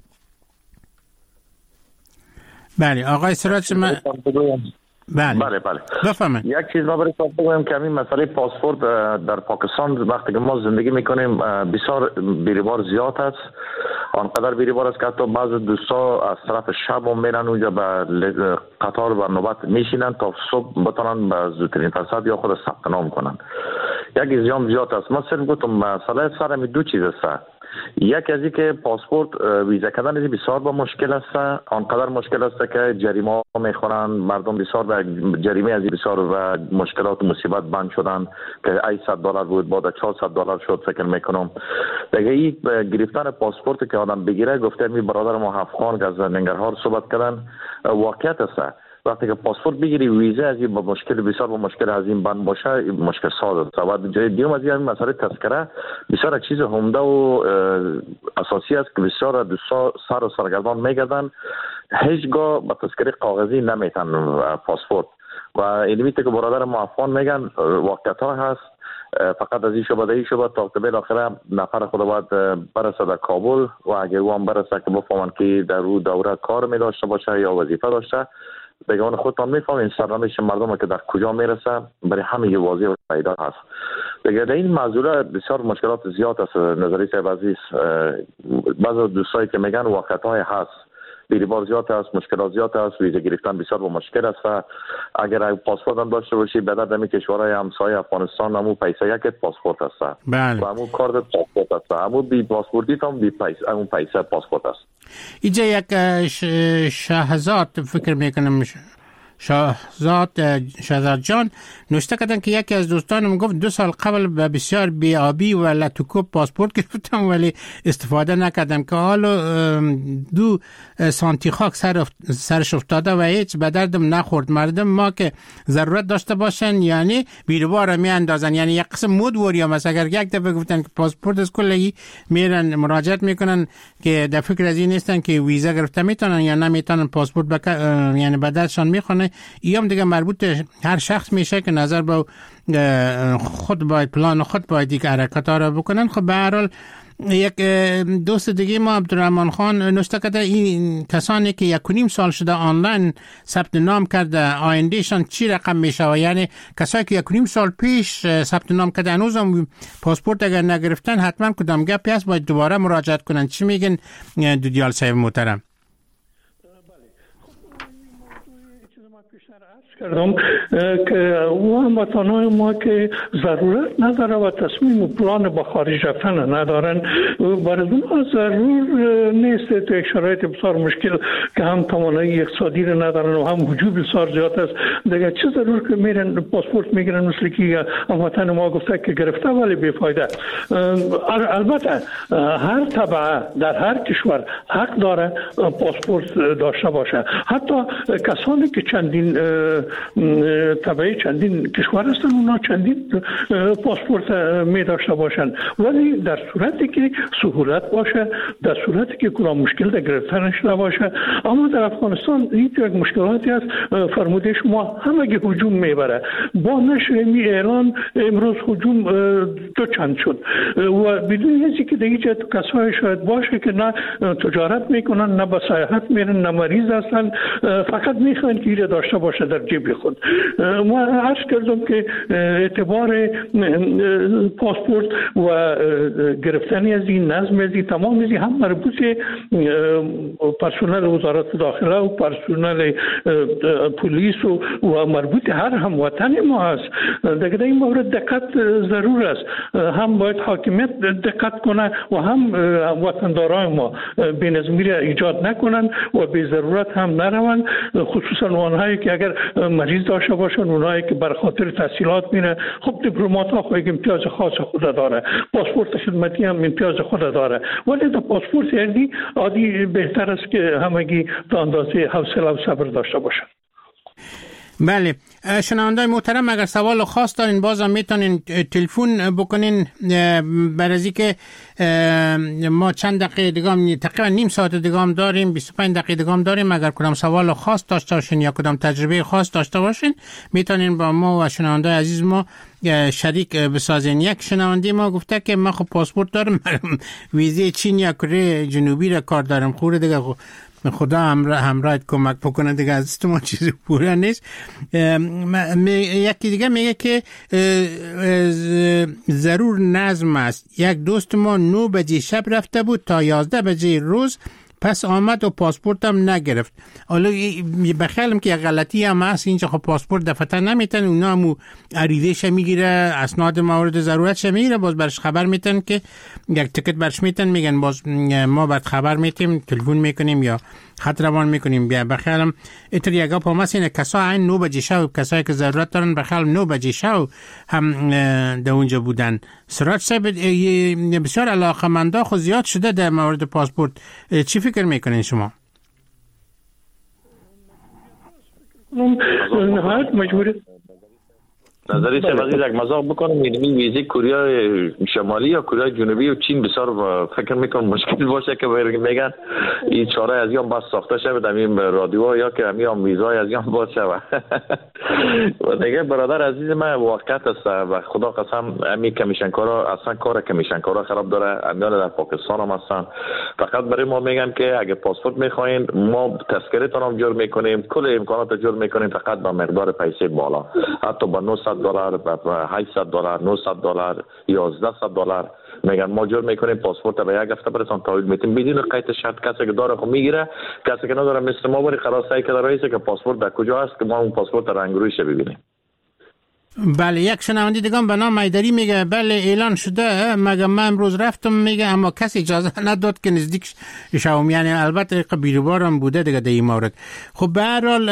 بله آقای سراج بله بفهمید. یک چیز ما برای بگویم که همین مسئله پاسپورت در پاکستان وقتی که ما زندگی میکنیم بسیار بیروبار زیاد است. آنقدر بیروبار است که حتی بعض دوستا از طرف شب هم میرن اونجا به قطار و نوبت میشینن تا صبح بتونن به زودترین فرصت یا خود ثبت نام کنن. یک زیام زیاد است. ما صرف گفتم مسئله سر دو چیز است. یک از این که پاسپورت ویزا کردن بسیار با مشکل است، آنقدر مشکل است که جریمه میخورن مردم، بسیار به جریمه از بسیار و مشکلات و مصیبت بند شدن که ای $100 بود بعد $400 شد فکر میکنم. دیگه این گرفتن پاسپورت که آدم بگیره، گفته می برادر ما افغان که از ننگرهار صحبت کردن، واقعیت است. وقتی که پاسپورت بگیری ویزا از با مشکل بسیار با مشکل از این بند باشه، مشکل ساز است. و جای دیگه از این مسئله تذکره بسیار یک چیز عمده و اساسی است که بسیار دوستا سر و سرگردان میگردن، هیچگاه با تذکره کاغذی نمیتن پاسپورت. و اینمی که برادر ما افغان میگن واقعیت ها هست. فقط از این شبه تا بالاخره نفر خود باید برسه در کابل و اگر او هم برسه که بفهمن که در او دوره کار می داشته باشه یا وظیفه داشته، بگمان خودتان میفهمین سرنوشت مردم که در کجا میرسه، برای همه واضح و پیدا هست. دیگه در این موضوع بسیار مشکلات زیاد است. نظری صاحب عزیز، بعضی دوستایی که میگن واقعیت‌های هست، دیریبار زیاد است، مشکلات زیاد است، ویزا گرفتن بسیار با مشکل است. و اگر پاسپورت هم داشته باشی به درد کشورهای همسایه افغانستان همون پیسه یک پاسپورت است. بله. و همون کارت پاسپورت است، همون بی پاسپورتی هم بی پیسه، همون پیسه پاسپورت است. اینجا یک شهزاد فکر میکنم شهزاد جان نوشته کردن که یکی از دوستانم گفت 2 سال قبل به بسیار بیابی و لتوکوب پاسپورت گرفتم ولی استفاده نکردم که حالا 2 سانتی خاک سرش افتاده و هیچ به دردم نخورد. مردم ما که ضرورت داشته باشن یعنی بیروبار می اندازن، یعنی یک قسم مود وریا مثلا اگر یک دفعه گفتن که پاسپورت از کلگی میرن مراجعت میکنن که در فکر از این نیستن که ویزا گرفته میتونن یا نمیتونن پاسپورت یعنی به دردشان میخونه. ایام دیگه مربوط هر شخص میشه که نظر به خود باید پلان خود باید دیگه حرکت ها را بکنن. خب به هر حال یک دوست دیگه ما عبدالرحمن خان نوشته کرده این کسانی که 1.5 سال شده آنلاین ثبت نام کرده آیندهشان چی رقم میشه؟ یعنی کسایی که 1.5 سال پیش ثبت نام کرده هنوز هم پاسپورت اگر نگرفتن حتما کدام گپی هست باید دوباره مراجعت کنن. چی میگن دودیال صاحب محترم؟ کردم که او هموطنان ما که ضرورت نداره و تصمیم و پلان با خارج رفتن ندارن، برای اونها ضرور نیست تو شرایط بسیار مشکل که هم توانایی اقتصادی رو ندارن و هم وجود بسیار زیاد است. دیگه چه ضرور که میرن پاسپورت میگیرن مثل که هموطن ما گفته که گرفته ولی بیفایده. البته هر طبعه در هر کشور حق داره پاسپورت داشته باشه، حتی کسانی که چندین طبعی چندین کشور هستن اونا چندین پاسپورت می داشته باشن، ولی در صورتی که سهولت باشه، در صورتی که کلا مشکل در گرفتنش نباشه. اما در افغانستان این یک مشکلاتی است. فرموده شما همگی هجوم میبره. با نشر اعلان امروز هجوم 2 چند شد و بدون هیچی که دیگه جا کسایی شاید باشه که نه تجارت میکنن نه به سیاحت میرن نه مریض هستن، فقط میخوان که ایره داشته باشه در جیب خود. ما عرض کردم که اعتبار پاسپورت و گرفتنی از این نظم از این تمام از هم مربوط پرسنل وزارت داخله و پرسنل پلیس و مربوط هر هموطن ما است. در این مورد دقت ضرور است. هم باید حاکمیت دقت کنه و هم وطنداران ما بی‌نظمی را ایجاد نکنن و به ضرورت هم نروند، خصوصا اونهایی که اگر مریض داشته باشن، اونایی که بر خاطر تحصیلات میره. خب دیپلمات ها خود امتیاز خاص خود داره، پاسپورت خدمتی هم امتیاز خود داره، ولی در پاسپورت یعنی عادی بهتر است که همگی تا اندازه حوصله و صبر داشته باشن. بله، شنوندای محترم اگر سوال خاص دارین بازم میتونین تلفن بکنین. برای که ما چند دقیقه دیگه تقریبا نیم ساعت دیگه داریم، 25 دقیقه دیگه داریم. اگر کدام سوال خاص داشته باشین یا کدام تجربه خاص داشته باشین میتونین با ما و شنوندای عزیز ما شریک بسازین. یک شنونده ما گفته که من خب پاسپورت دارم، ویزه چین یا کره جنوبی را کار دارم، خوره دیگه خدا همراهت کمک بکنه دیگه از ما چیزی پوره نیست. یکی دیگه میگه که ضرور نظم است. یک دوست ما 9 بجه شب رفته بود تا 11 بجه روز پس آمد و پاسپورت هم نگرفت. حالا بخیالم که غلطی هم هست اینجا، خب پاسپورت دفعه نمیتن، اونا هم عریضه‌ش میگیره، اسناد مورد ضرورتش میگیره، باز برش خبر میتن که یک تیکت برش میتن، میگن باز ما بعد خبر میتیم، تلفن میکنیم یا خط روان میکنیم. بیا بخیالم اتر یگا پاماس اینه کسا عین 9 بجه شب، کسایی که ضرورت دارن بخیالم 9 بجه شب هم در اونجا بودن. سراج صاحب بسیار علاقه‌مندا خو زیاد شده در مورد پاسپورت، چی فکر میکنین شما؟ نهایت مجبوری نظری چه وقتی یک مزاق بکنم این ویزه کره شمالی یا کره جنوبی و چین بسیار فکر میکنم مشکل باشه که میگن این چاره از یام باز ساخته شده در این رادیو یا که همیام ویزای از یام باز شده. و دیگه برادر عزیز من واقعیت است و خدا قسم امی کمیشنکارا اصلا کار کمیشنکارا خراب داره، امیان در پاکستان هم هستن. فقط برای ما میگن که اگه پاسپورت میخواین ما تذکرتون هم جور میکنیم، کل امکانات جور میکنیم، فقط با مقدار پیسه بالا، حتی با $900 $800 $900 $1100 میگن ما جور میکنیم پاسپورت به یک هفته برسان تحویل میتیم بدون قید شرط. کسی که داره خو میگیره، کسی که نداره مثل ما بری خلاصایی که داره که پاسپورت در کجا است که ما اون پاسپورت رنگ رویش ببینیم. بله، یک شنونده دیگه به نام ایدری میگه بله اعلان شده، مگه من امروز رفتم میگه اما کسی اجازه نداد که نزدیک شوم، یعنی البته قبیلوارم بوده دیگه در این مورد. خب به هر حال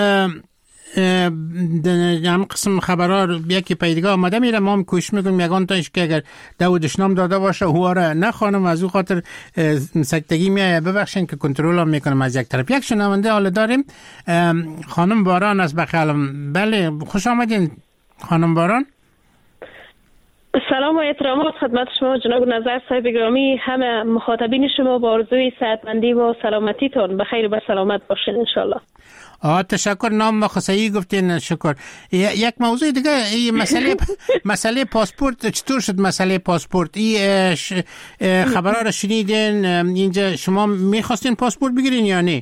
هم قسم خبرها یکی پیدگاه آمده میره، ما هم کوشش میکنیم یگان تایش که اگر داودش نام داده باشه هواره نخوانم، از او خاطر سکتگی میایه، ببخشین که کنترل هم میکنم از یک طرف. یک شنونده حالا داریم، خانم باران از بخیالم. بله خوش آمدین خانم باران. سلام و احترامات خدمت شما جناب نظر صاحب گرامی، همه مخاطبین شما با آرزوی صحتمندی و سلامتیتون بخیر و سلامت باشین انشالله. تشکر. نام مخصوصی گفتین، شکر. یک موضوع دیگه، این مسئله پاسپورت چطور شد؟ مسئله پاسپورت این خبرها رو شنیدین؟ اینجا شما میخواستین پاسپورت بگیرین یا نه؟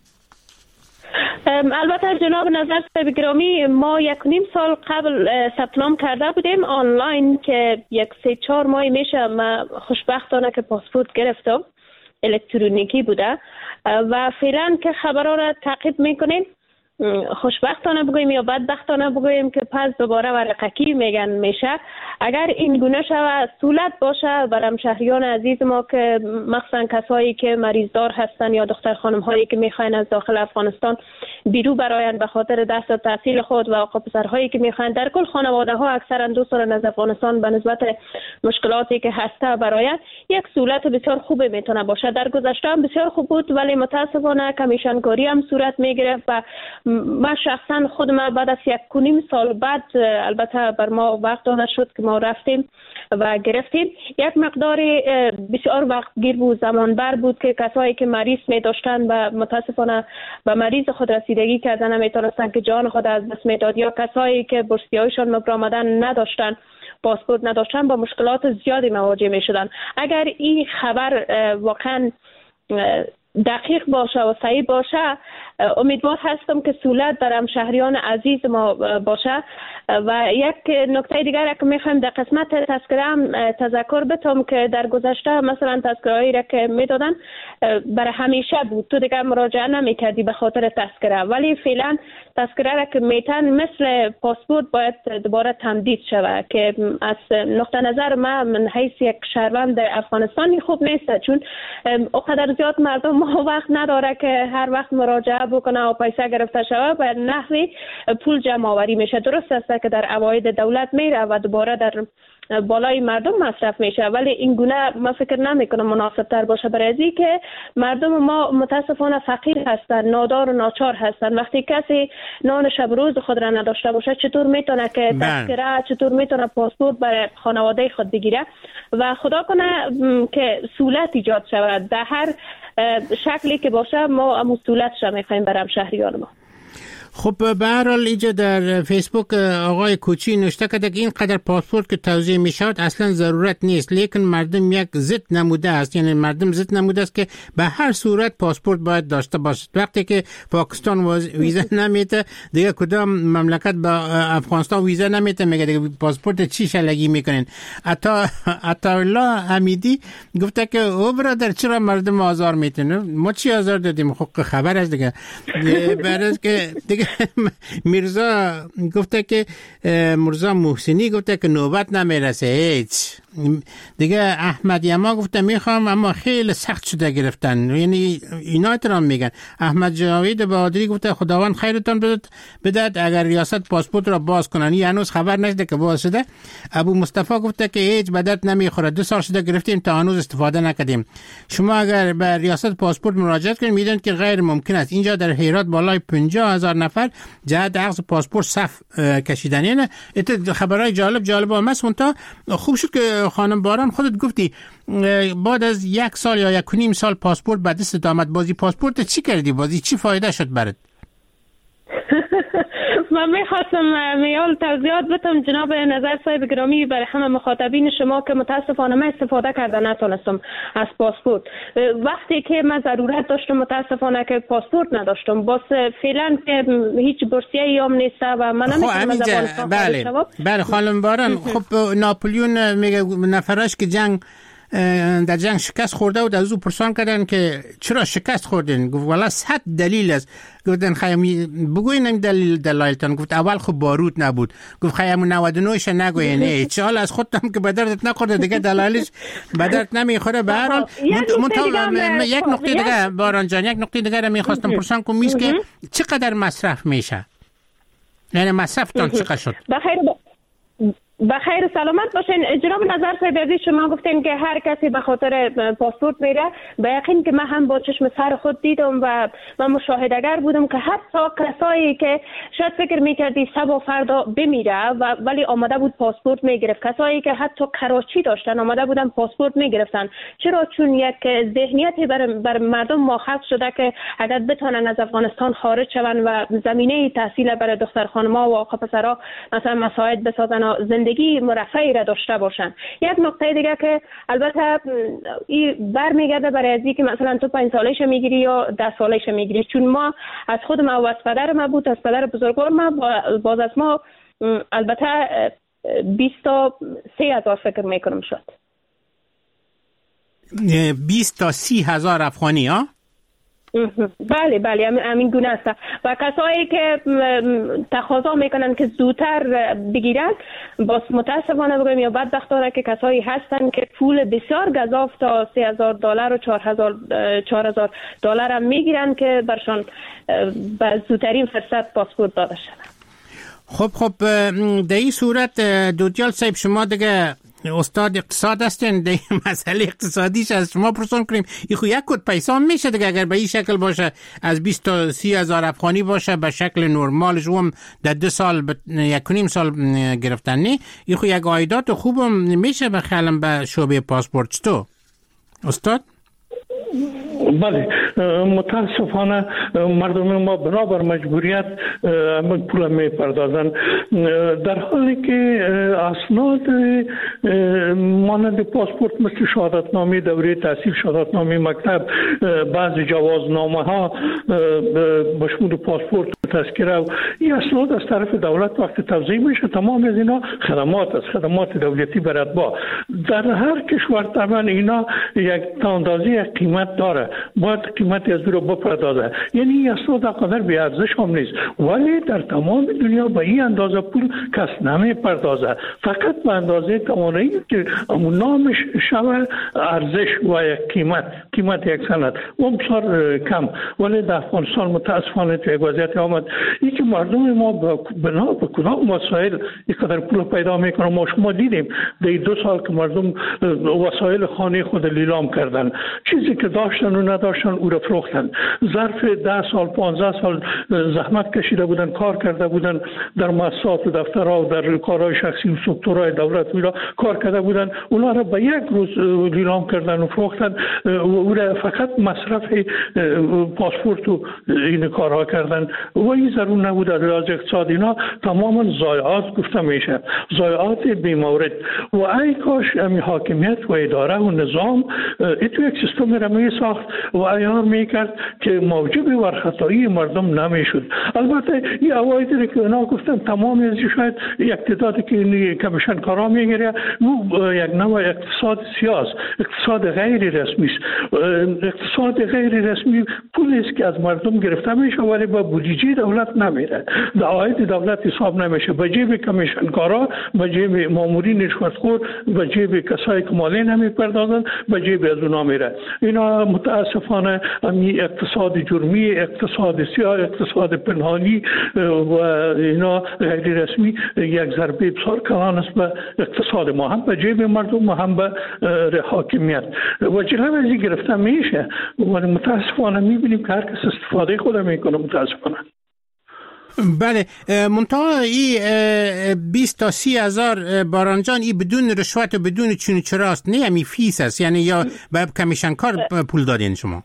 البته جناب نظر صاحب گرامی، ما 1.5 سال قبل ثبت نام کرده بودیم آنلاین که 3-4 ماه میشه ما خوشبختانه که پاسپورت گرفتم، الکترونیکی بوده و فعلا که خبرها را تعقیب میکنیم. خوشبختانه بگوییم یا بدبختانه بگوییم که پس دوباره ورقکی میگن میشه. اگر این گونه شود سهولت باشه برای شهریان عزیز ما که مخصوصا کسایی که مریضدار هستن یا دختر خانم هایی که میخواین از داخل افغانستان بیرون براین به خاطر درس و تحصیل خود و آقا پسرهایی که میخواین، در کل خانواده ها اکثرا دوست دارن از افغانستان به نسبت مشکلاتی که هسته براین یک سهولت بسیار خوب میتونه باشه. در گذشته هم بسیار خوب بود ولی متاسفانه کمیشنکاری هم صورت میگرفت و من شخصا خودم بعد از 1.5 سال بعد البته بر ما وقت داده شد که ما رفتیم و گرفتیم. یک مقدار بسیار وقت گیر بود، زمان بر بود که کسایی که مریض می داشتن و متاسفانه به مریض خود رسیدگی کردن نمیتونستن که جان خود از دست میداد، یا کسایی که بورسیه‌هایشان مبر آمدن نداشتن، پاسپورت نداشتن، با مشکلات زیادی مواجه می شدن. اگر این خبر واقعا دقیق باشه و صحیح باشه، امیدوار هستم که سهولت در شهریان عزیز ما باشه. و یک نکته دیگر که میخوایم در قسمت تذکره هم تذکر بتم که در گذشته مثلا تذکرهایی را که میدادن برای همیشه بود، تو دیگر مراجعه نمیکردی به خاطر تذکره، ولی فعلا تذکره را که میتن مثل پاسپورت باید دوباره تمدید شود که از نقطه نظر من حیث یک شهروند افغانستانی خوب نیست، چون اونقدر زیاد مردم ما وقت نداره که هر وقت مراجعه بکنه و پیسه گرفته شود، به نحوی پول جمع آوری میشه. درست است که در عواید دولت میره و دوباره در بالای مردم مصرف میشه، ولی این گونه من فکر نمی کنم مناسب تر باشه، برای ازی که مردم ما متاسفانه فقیر هستن، نادار و ناچار هستن. وقتی کسی نان شب روز خود را نداشته باشه چطور میتونه که تذکره، چطور میتونه پاسپورت برای خانواده خود بگیره؟ و خدا کنه که سهولت ایجاد شود در هر شکلی که باشه. ما سهولتش میخوایم برای شهریان ما. خب به هر حال اینجا در فیسبوک آقای کوچی نوشته کرده که اینقدر پاسپورت که توزیع می شود اصلا ضرورت نیست، لیکن مردم یک ضد نموده است، یعنی مردم ضد نموده است که به هر صورت پاسپورت باید داشته باشد. وقتی که پاکستان ویزا نمیده دیگه کدام مملکت به افغانستان ویزا نمیده، میگه دیگه پاسپورت چی شلگی میکنین. عطاالله حمیدی گفته که او برادر چرا مردم آزار میتونه، ما چی آزار دادیم، خب خبر است دیگه. بعد از که دیگه میرزا گفته که مرزا محسنی گفته که نوبت نمیرسه هیچ دیگه. احمد یما گفته میخوام اما خیلی سخت شده گرفتن، یعنی اینا احترام میگن. احمد جاوید بهادری گفته خداوند خیرتان بدهد اگر ریاست پاسپورت را باز کنن، یعنی هنوز خبر نشده که باز شده. ابو مصطفی گفته که هیچ بدت نمیخوره، 2 سال شده گرفتیم تا هنوز استفاده نکردیم. شما اگر به ریاست پاسپورت مراجعه کنید میدونید که غیر ممکن است. اینجا در هرات بالای 50,000 نفر جهت اخذ پاسپورت صف کشیدن. یعنی خبرای جالب هم است. منتها خوب شد که خانم باران خودت گفتی بعد از 1 سال یا 1.5 سال پاسپورت به دست آمد، بازی پاسپورت چی کردی؟ بازی چی فایده شد برات؟ من میخواستم میال توضیحات بدم جناب نظر صاحب گرامی برای همه مخاطبین شما که متاسفانه من استفاده کرده نتونستم از پاسپورت. وقتی که من ضرورت داشتم متاسفانه که پاسپورت نداشتم، باز فعلا که هیچ بورسیه ایام نیست و من نمیتونم از افغانستان خارج شوم. بله خانم باران، خب ناپلیون میگه نفرش که در جنگ شکست خورده و از او پرسان کردن که چرا شکست خوردین؟ گفت والا 100 دلیل است. گفتن خیلی بگوین دلایلتان. گفت اول خب بارود نبود. گفت خیلی 99ش نگوین. نه چه حال از خودم که به دردت نخورده دیگه دلایلش به درد نمیخوره. به هر حال یک نکته دیگه باران جان، یک نکته دیگه رو میخواستم پرسان کنم که چقدر مصرف میشه؟ یعنی مصرفتان چقدر شد؟ بخیر سلامت باشین. جناب نظر صاحب عزیز، شما گفتین که هر کسی به خاطر پاسپورت میره. به یقین که من هم با چشم سر خود دیدم و من مشاهده‌گر بودم که حتی کسایی که شاید فکر میکردی صبح فردا بمیره ولی آماده بود پاسپورت میگرفت، کسایی که حتی کراچی داشتن آماده بودن پاسپورت میگرفتن. چرا؟ چون یک ذهنیتی بر مردم ماخذ شده که اگر بتونن از افغانستان خارج شون و زمینه تحصیل برای دختر خانم‌ها و آقا پسرها مثلا مساعد بسازن و زندگی مرفهی را داشته باشن. یک نکته دیگه که البته این برمیگرده برای ازی که مثلا تو 5 سالش میگیری یا 10 سالش میگیری. چون ما از خودم و از پدرم بود، از پدر بزرگوار ما باز از ما البته 20 تا 30,000 فکر میکنم شد. 20 تا 30,000 افغانی ها؟ بله همین گونه است. و کسایی که تقاضا میکنن که زودتر بگیرن، باز متاسفانه بگویم یا بدبختانه که کسایی هستن که پول بسیار گزاف تا $3,000 و $4,000 هم میگیرن که برشان به زودترین فرصت پاسپورت داده شود. خب در این صورت دودیال صاحب شما دیگه استاد اقتصاد هستین، دیگه مسئله اقتصادیش از شما پرسان کنیم. این خو یک کد پیسا میشه دیگه اگر به این شکل باشه، از 20 تا 30,000 افغانی باشه به شکل نرمالش هم در 2 سال 1.5 سال گرفتن. نه این خو یک عایدات خوبم میشه بخیالم به شعبه پاسپورت تو استاد؟ بله متاسفانه مردم ما بنابر مجبوریت پول میپردازن، در حالی که اسناد مانند پاسپورت مثل شهادتنامه دوره تحصیل، شهادتنامه مکتب، بعضی جوازنامه ها بشمول پاسپورت، تذکره و این اسناد از طرف دولت وقتی توزیع میشه، تمام از اینا خدمات است، خدمات دولتی بر اتباع. در هر کشور طبعا اینا یک اندازه یک قیمت داره، باید قیمتی از رو بپردازه. یعنی این اسناد قدر بی ارزش هم نیست، ولی در تمام دنیا به این اندازه پول کس نمیپردازه، فقط به اندازه توانایی که همون نامش شوه ارزش و یک قیمت یک سند و بسیار کم. ولی در افغانستان متاسفانه تو یک وضعیت آمد این که مردم ما بنا به کدام وسایل اینقدر پول پیدا میکنن. ما شما دیدیم در 2 سال که مردم وسایل خانه خود لیلام کردن، چیزی که داشتن و نداشتن او را فروختن. ظرف 10 سال 15 سال زحمت کشیده بودن، کار کرده بودن در مؤسسات و دفترها و در کارهای شخصی و سکتورهای دولت و کار کرده بودن، اونا را به 1 روز لیلام کردن و فروختن. او را فقط مصرف پاسپورت و این کارها کردن و وای ضرور نبود از لحاظ اقتصادی اینا تماما ضایعات گفته میشه، ضایعات بی‌مورد. و ای کاش همین حاکمیت و اداره و نظام تو یک سیستم را می ساخت و عیار میکرد که موجب ورخطایی مردم نمیشد. البته این اوایدی که اونا گفتن تمامی از شاید اقتداری که کمیشن کارا میگیره او یک نوع اقتصاد سیاسی، اقتصاد غیر رسمی است. اقتصاد غیر رسمی پولی است که از مردم گرفته میشه ولی با بودجه دولت نمیره، عاید دولت حساب نمیشه، به جیب کمیشن کارا، به جیب مامورین رشوتخور، به جیب کسایی که مالی نمیپردازن، به جیب از اونا میره. اینا متاسفانه همین اقتصاد جرمی، اقتصاد سیاه، اقتصاد پنهانی و اینا غیر رسمی یک ضربه بسیار کلان است به اقتصاد ما، هم به جیب مردم و هم به حاکمیت. و جلو از این گرفته میشه ولی متاسفانه میبینیم که هر کس استفاده خود میکنه. متاسفانه بله. منتها این 20 تا 30 هزار بارانجان این بدون رشوت و بدون چون چراست، نه همی فیس است، یعنی یا به کمیشن کار پول دادین شما؟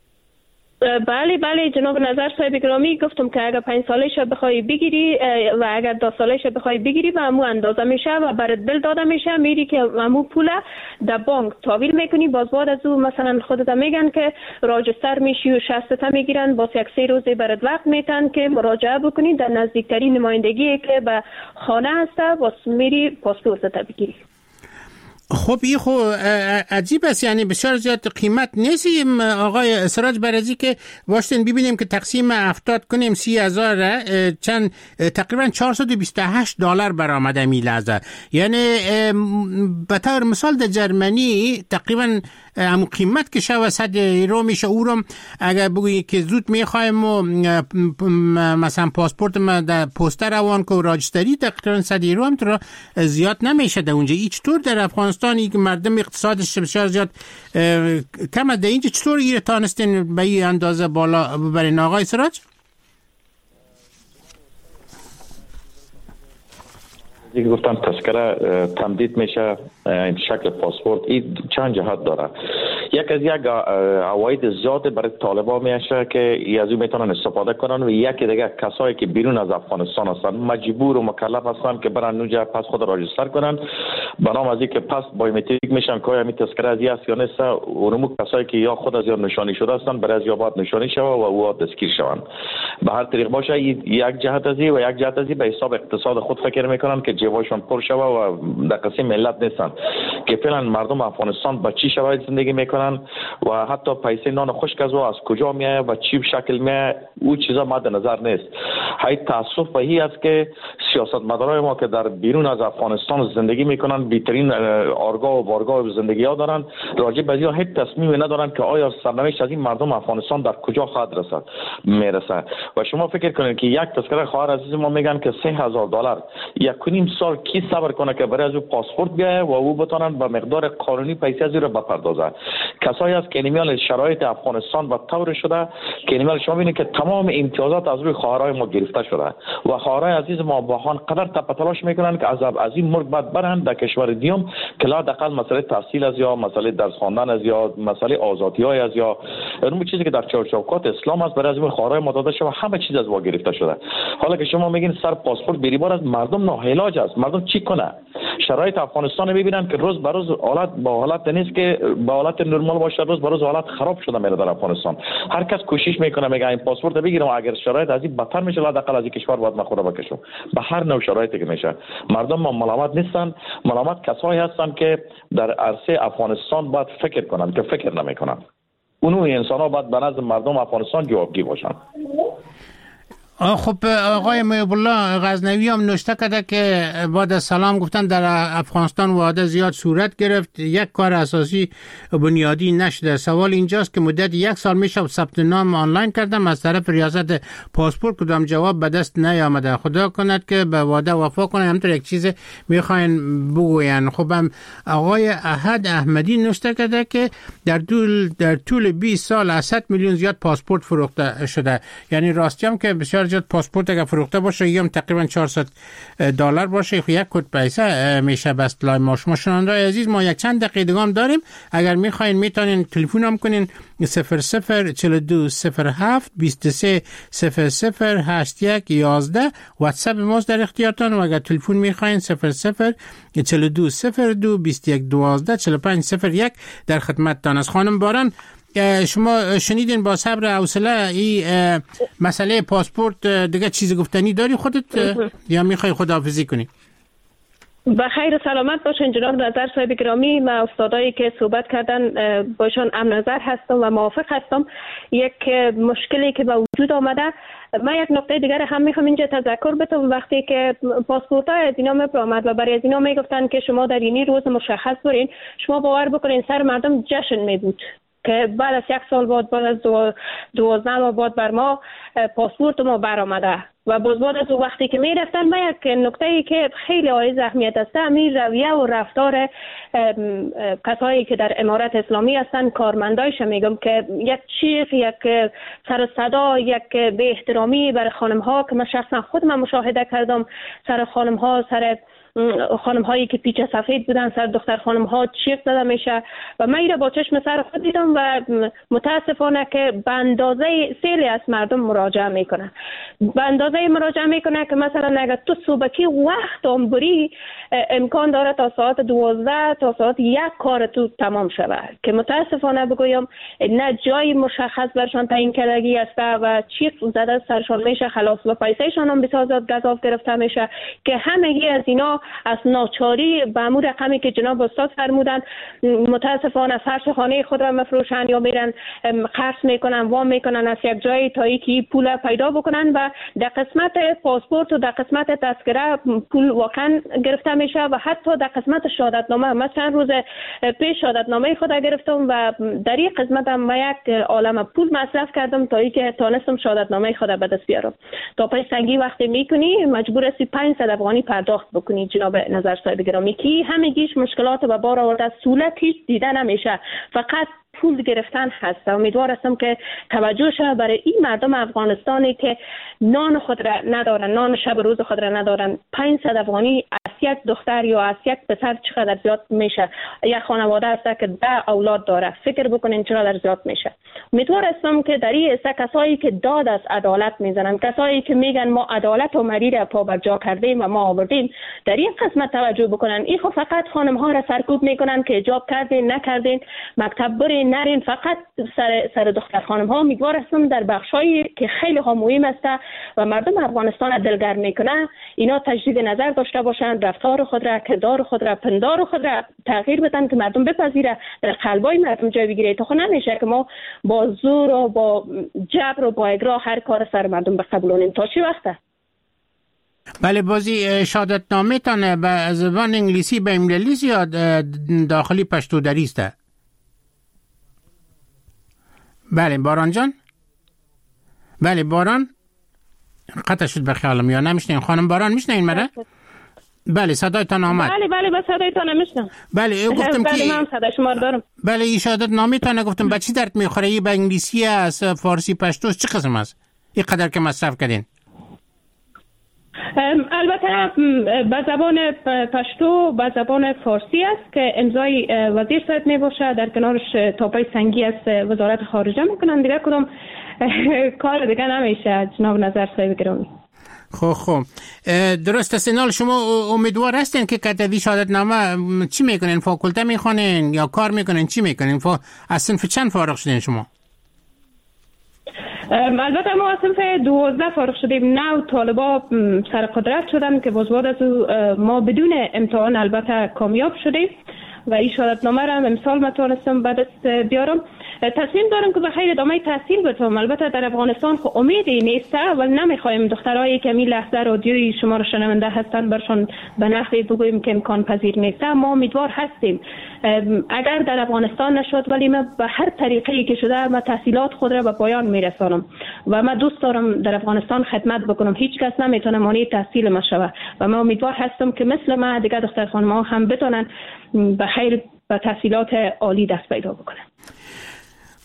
بله جناب نظر صاحب گرامی، گفتم که اگر 5 سالش بخوای بگیری و اگر 10 سالش بخوای بگیری و همو اندازه میشه و برات بل داده میشه، میری که همو پول در بانک تحویل میکنی، باز بعد از او مثلا خودت میگن که راجستر میشی و 60 تا میگیرن، باز یک 3 روز برات وقت میتن که مراجعه بکنی در نزدیکترین نمایندگی که به خانه هست، باز میری پاسپورت تا بگیری. خب این خب عجیب است، یعنی بسیار زیاد قیمت نیستیم آقای سراج برزی که واشتن ببینیم که تقسیم 70 کنیم 30,000 چند تقریبا $428 برآمده می لحظه. یعنی به طور مثال در جرمنی تقریبا همون قیمت که شو 100 یورو میشه. او رو اگر بگویی که زود میخوایم و مثلا پاسپورت ما در پوسته روان که راجستری تقریبا 100 یورو هم تو زیاد نمیشه در اونجا. این چطور در افغانستانی که مردم اقتصادش بسیار زیاد کم در اینجا چطور این تانستین به این اندازه بالا ببرین آقای سراج؟ دیگه گفتم تذکره تمدید میشه این شکل پاسپورت. این چند جهت داره. یک از یک عواید زیاد برای طالبا میشه که از اون میتونن استفاده کنن و یکی دیگه کسایی که بیرون از افغانستان هستن مجبور و مکلف هستن که برن اونجا پس خود راجستر کنن بنام از اینکه پس بایومتریک میشن که همین تذکره از است یا نیست. اونمو کسایی که یا خود از یا نشانی شده هستن برای از یا باید نشانی شوه و او دستگیر شون. به هر طریق باشه یک جهت ازی و یک جهت ازی به حساب اقتصاد خود فکر میکنن که جیبشون پر شوه و در قسم ملت نیستن که فعلا مردم افغانستان با چی شرایط زندگی میکنن و حتی پیسه نان خشک از کجا میایه و چی شکل میایه او چیزا مد نظر نیست. های تاسف به این است که سیاستمدارای ما که در بیرون از افغانستان زندگی میکنن بهترین آرگاه و بارگاه زندگی ها دارن، راجع به این هیچ تصمیمی ندارن که آیا سرنوشت از این مردم افغانستان در کجا خواهد رسد میرسه. و شما فکر کنید که یک تذکره خواهر عزیز ما میگن که $3,000 1.5 سال کی صبر کنه که برای از او پاسپورت بیایه و او بتونن به مقدار قانونی پیسه از رو بپردازه. کسایی است که نمیال شرایط افغانستان به طور شده که نمیال شما ببینید که تمام امتیازات از روی خواهرای ما گرفته شده و خواهرای عزیز ما با هان قدر تلاش میکنن که از این مرگ بعد برن در کشور دیوم که لااقل مسئله تحصیل از یا مسئله درس خواندن از یا مسئله آزادی‌های از یا اون چیزی که در چوکات اسلام است برای از این خواهرای ما داده شده همه چیز از ما گرفته شده. حالا که شما میگین سر پاسپورت بریبار از مردم ناعلاج است. مردم چی کنه؟ شرایط افغانستان میبینن که روز به روز حالت با حالت نیست که با حالت نرمال باشه، روز به روز حالت خراب شده میره در افغانستان. هر کس کوشش میکنه میگه این پاسپورت بگیرم اگر شرایط از این بدتر میشه لااقل از این کشور باید مخوره بکشم. به هر نوع شرایطی که میشه مردم ما ملامت نیستن. ملامت کسایی هستن که در عرصه افغانستان باید فکر کنن که فکر نمیکنن. اونو انسانا باید به نظر مردم افغانستان جوابگی باشن. خب آقای محب الله غزنوی هم نوشته کرده که بعد از سلام گفتن در افغانستان واده زیاد صورت گرفت، یک کار اساسی بنیادی نشده. سوال اینجاست که مدت 1 سال میشه ثبت نام آنلاین کردم از طرف ریاست پاسپورت کدام جواب به دست نیامده. خدا کند که به واده وفا کنه. همینطور یک چیز میخواین بگوین. خب آقای احد احمدی نوشته کرده که در طول 20 سال 100 میلیون زیاد پاسپورت فروخته شده. یعنی راستی هم که بسیار زیاد پاسپورت اگر فروخته باشه یا تقریبا $400 باشه یک کد پیسه میشه بس لای ما. شما شنونده‌های عزیز ما یک چند دقیقه دیگه هم داریم، اگر میخواین میتونین تلفن هم کنین 004207 23008111 واتساپ ماست در اختیارتان و اگر تلفن میخواین 004202 2112 4501 در خدمتتان است. خانم باران شما شنیدین با صبر و حوصله این مسئله پاسپورت دیگه چیز گفتنی داری خودت یا میخوای خداحافظی کنی؟ بخیر و سلامت باشین جناب نظر صاحب گرامی. من استادایی که صحبت کردن باشون هم نظر هستم و موافق هستم. یک مشکلی که به وجود آمده، من یک نقطه دیگر هم میخوام اینجا تذکر بدم. وقتی که پاسپورت های از اینا میپرامد و برای از اینا میگفتن که شما در اینی روز مشخص برین، شما باور بکنین سر مردم جشن میبود که بعد از 1 سال بعد از 12 ماه بعد بر ما پاسپورت ما برآمده و باز بعد از وقتی که میرفتن. من یک نکته‌ای که خیلی عایز اهمیت است، همین رویه و رفتار کسایی که در امارت اسلامی هستن، کارمندایش میگم که یک چیخ، یک سر صدا، یک به احترامی برای خانم ها که من شخصا خودم مشاهده کردم، سر خانم ها، سر خانم هایی که پیچ سفید بودن، سر دختر خانم ها چیخ زده میشه و من ایره با چشم سر خود دیدم و متاسفانه که به اندازه سیلی از مردم مراجعه میکنه، به اندازه مراجعه میکنه که مثلا اگر تو صبحی وقت بری امکان داره تا ساعت 12 تا ساعت 1 کار تو تمام شود که متاسفانه بگویم نه جای مشخص برشان تعیین کردگی است و چیخ زده سرشان میشه، خلاص و پیسهشان هم بسیار زیاد گزاف گرفته میشه که همگی از اینا از ناچاری به امور رقمی که جناب استاد فرمودن متاسفانه فرش خانه خود را مفروشن یا میرن قرض میکنن، وام میکنن از یک جایی تا یکی پول پیدا بکنن و در قسمت پاسپورت و در قسمت تذکره پول واقعا گرفته میشه و حتی در قسمت شهادتنامه. من چند روز پیش شهادتنامه خود گرفتم و در این قسمت هم یک عالم پول مصرف کردم تا اینکه تونستم شهادتنامه خود به دست بیارم. تا پای سنگی وقتی میکنی مجبور هستی 500 افغانی پرداخت بکنی جناب نظر صاحب گرامی که همگیش مشکلات به بار آورده، سهولت هیچ دیده نمیشه، فقط پول گرفتن هست. امیدوار هستم که توجه شده برای این مردم افغانستانی که نان خود را ندارن، نان شب روز خود را ندارن. 500 افغانی از یک دختر یا از یک پسر چقدر زیاد میشه؟ یک خانواده هست که 10 اولاد داره، فکر بکنین چقدر زیاد میشه. امیدوار هستم که در این کسایی که داد از عدالت میزنن، کسایی که میگن ما عدالت و مری را پا بر جا کردیم و ما آوردیم، در این قسمت توجه بکنن. این خب فقط خانم ها را سرکوب میکنن که حجاب کردین نکردین، مکتب برین نرین، فقط سر دختر خانم ها. امیدوار هستم در بخشایی که خیلی ها مهم است و مردم افغانستان دلگرم میکنه اینا تجدید نظر داشته باشند، رفتار خود را، کردار خود را، پندار خود را تغییر بدن که مردم بپذیره، در قلبای مردم جای بگیره. تا خود نمیشه که ما با زور و با جبر و با اجرا هر کار سر مردم بقبولونیم. تا چی وقته؟ بله، بازی شهادتنامه تان به زبان انگلیسی به انگلیسی یا داخلی پشتو دریسته؟ بله باران جان. بله باران قطع شد به خیالم یا نمیشنین. خانم باران میشنین مرا؟ بله صدایتان آمد. بله بس صدایتان میشنم. بله گفتم که بله من صدای شما دارم. بله این شهادت نامه تان گفتم به چی درد میخوره؟ این به انگلیسی است، فارسی، پشتو چه قسم است؟ این قدر که مصرف کردین؟ البته به زبان پشتو به زبان فارسی است که امضای وزیر صاحب می باشه، در کنارش تاپای سنگی از وزارت خارجه میکنن. دیگه کدام کار دیگه نمیشه جناب نظر صاحب گرامی. خب درست است. اینال شما امیدوار هستین که کتبی شهادت نامه چی میکنین؟ فاکولته میخونین یا کار میکنین؟ چی میکنین؟ از صنف چند فارغ شدین شما؟ البته ما از صنف 12 فارغ شدیم. 9 طالبا سر قدرت شدن که باز بعد از ما بدون امتحان البته کامیاب شدیم و این شهادتنامه را امسال ما تونستم به دست بیارم. تصمیم دارم که به خیر ادامه تحصیل بتونم. البته در افغانستان خب امیدی نیسته و نمیخوایم دخترایی که می لحظه رادیوی شما را شنونده هستن برشان به نحوی بگوییم که امکان پذیر نیسته. ما امیدوار هستیم اگر در افغانستان نشد ولی ما به هر طریقی که شده ما تحصیلات خود را به پایان میرسانم و ما دوست دارم در افغانستان خدمت بکنم. هیچ کس نمیتونه مانع تحصیل ما شود و ما امیدوار هستم که مثل ما دیگه دختر خانم‌ها هم بتونن به خیر به تحصیلات عالی دست پیدا بکنن.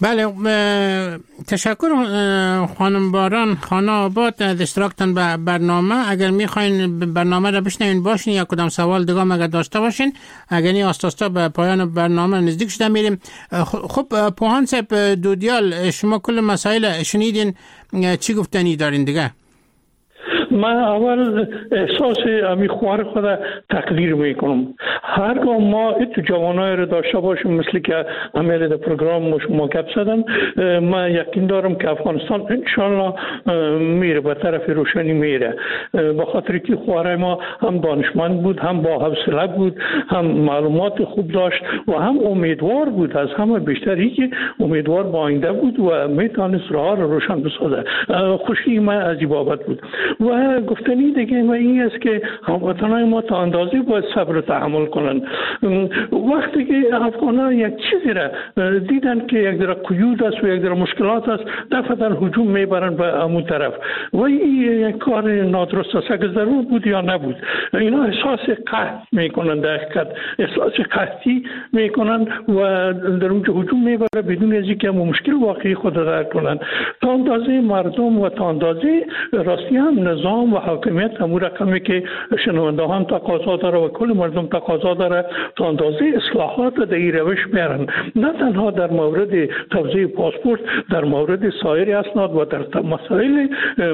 بله، تشکر خانم باران خانه آباد از اشتراکتان به برنامه. اگر میخواین برنامه را بشنوین باشین یا کدام سوال دیگه اگر داشته باشین، اگر نی آستاستا به پایان برنامه نزدیک شده میریم. خب پوهان صاحب دودیال، شما کل مسائل شنیدین، چی گفتنی دارین دیگه؟ من اول احساس امی خوار خود تقدیر میکنم. هرگاه ما ایت جوانای رو داشته باشیم مثل که امیل در پروگرام شما گپ زدن، من یقین دارم که افغانستان انشالله میره به طرف روشنی میره، به خاطر که خواره ما هم دانشمند بود، هم با حوصله بود، هم معلومات خوب داشت و هم امیدوار بود. از همه بیشتری که امیدوار با آینده بود و میتونست راه رو روشن بسازه. خوشی من از این بابت بود. و گفتنی دیگه ما این است که هموطنان ما تا اندازه باید صبر و تحمل کنن. وقتی که افغانان یک چیزی را دیدن که یک در قیود است و یک در مشکلات است، دفعتاً هجوم میبرن به امون طرف و این یک کار نادرست است. اگر ضرور بود یا نبود، اینا احساس قحط میکنن، در حقیقت احساس قحطی میکنن و در اونجا هجوم میبرن بدون از اینکه مشکل واقعی خود را درک کنن. تا اندازه مردم و تا اندازه راستی هم نظام و حاکمیت همون رقمی که شنوندگان تقاضا داره و کل مردم تقاضا داره، تا اندازه اصلاحات در این روش بیارن، نه تنها در مورد توزیع پاسپورت، در مورد سایر اسناد و در مسائل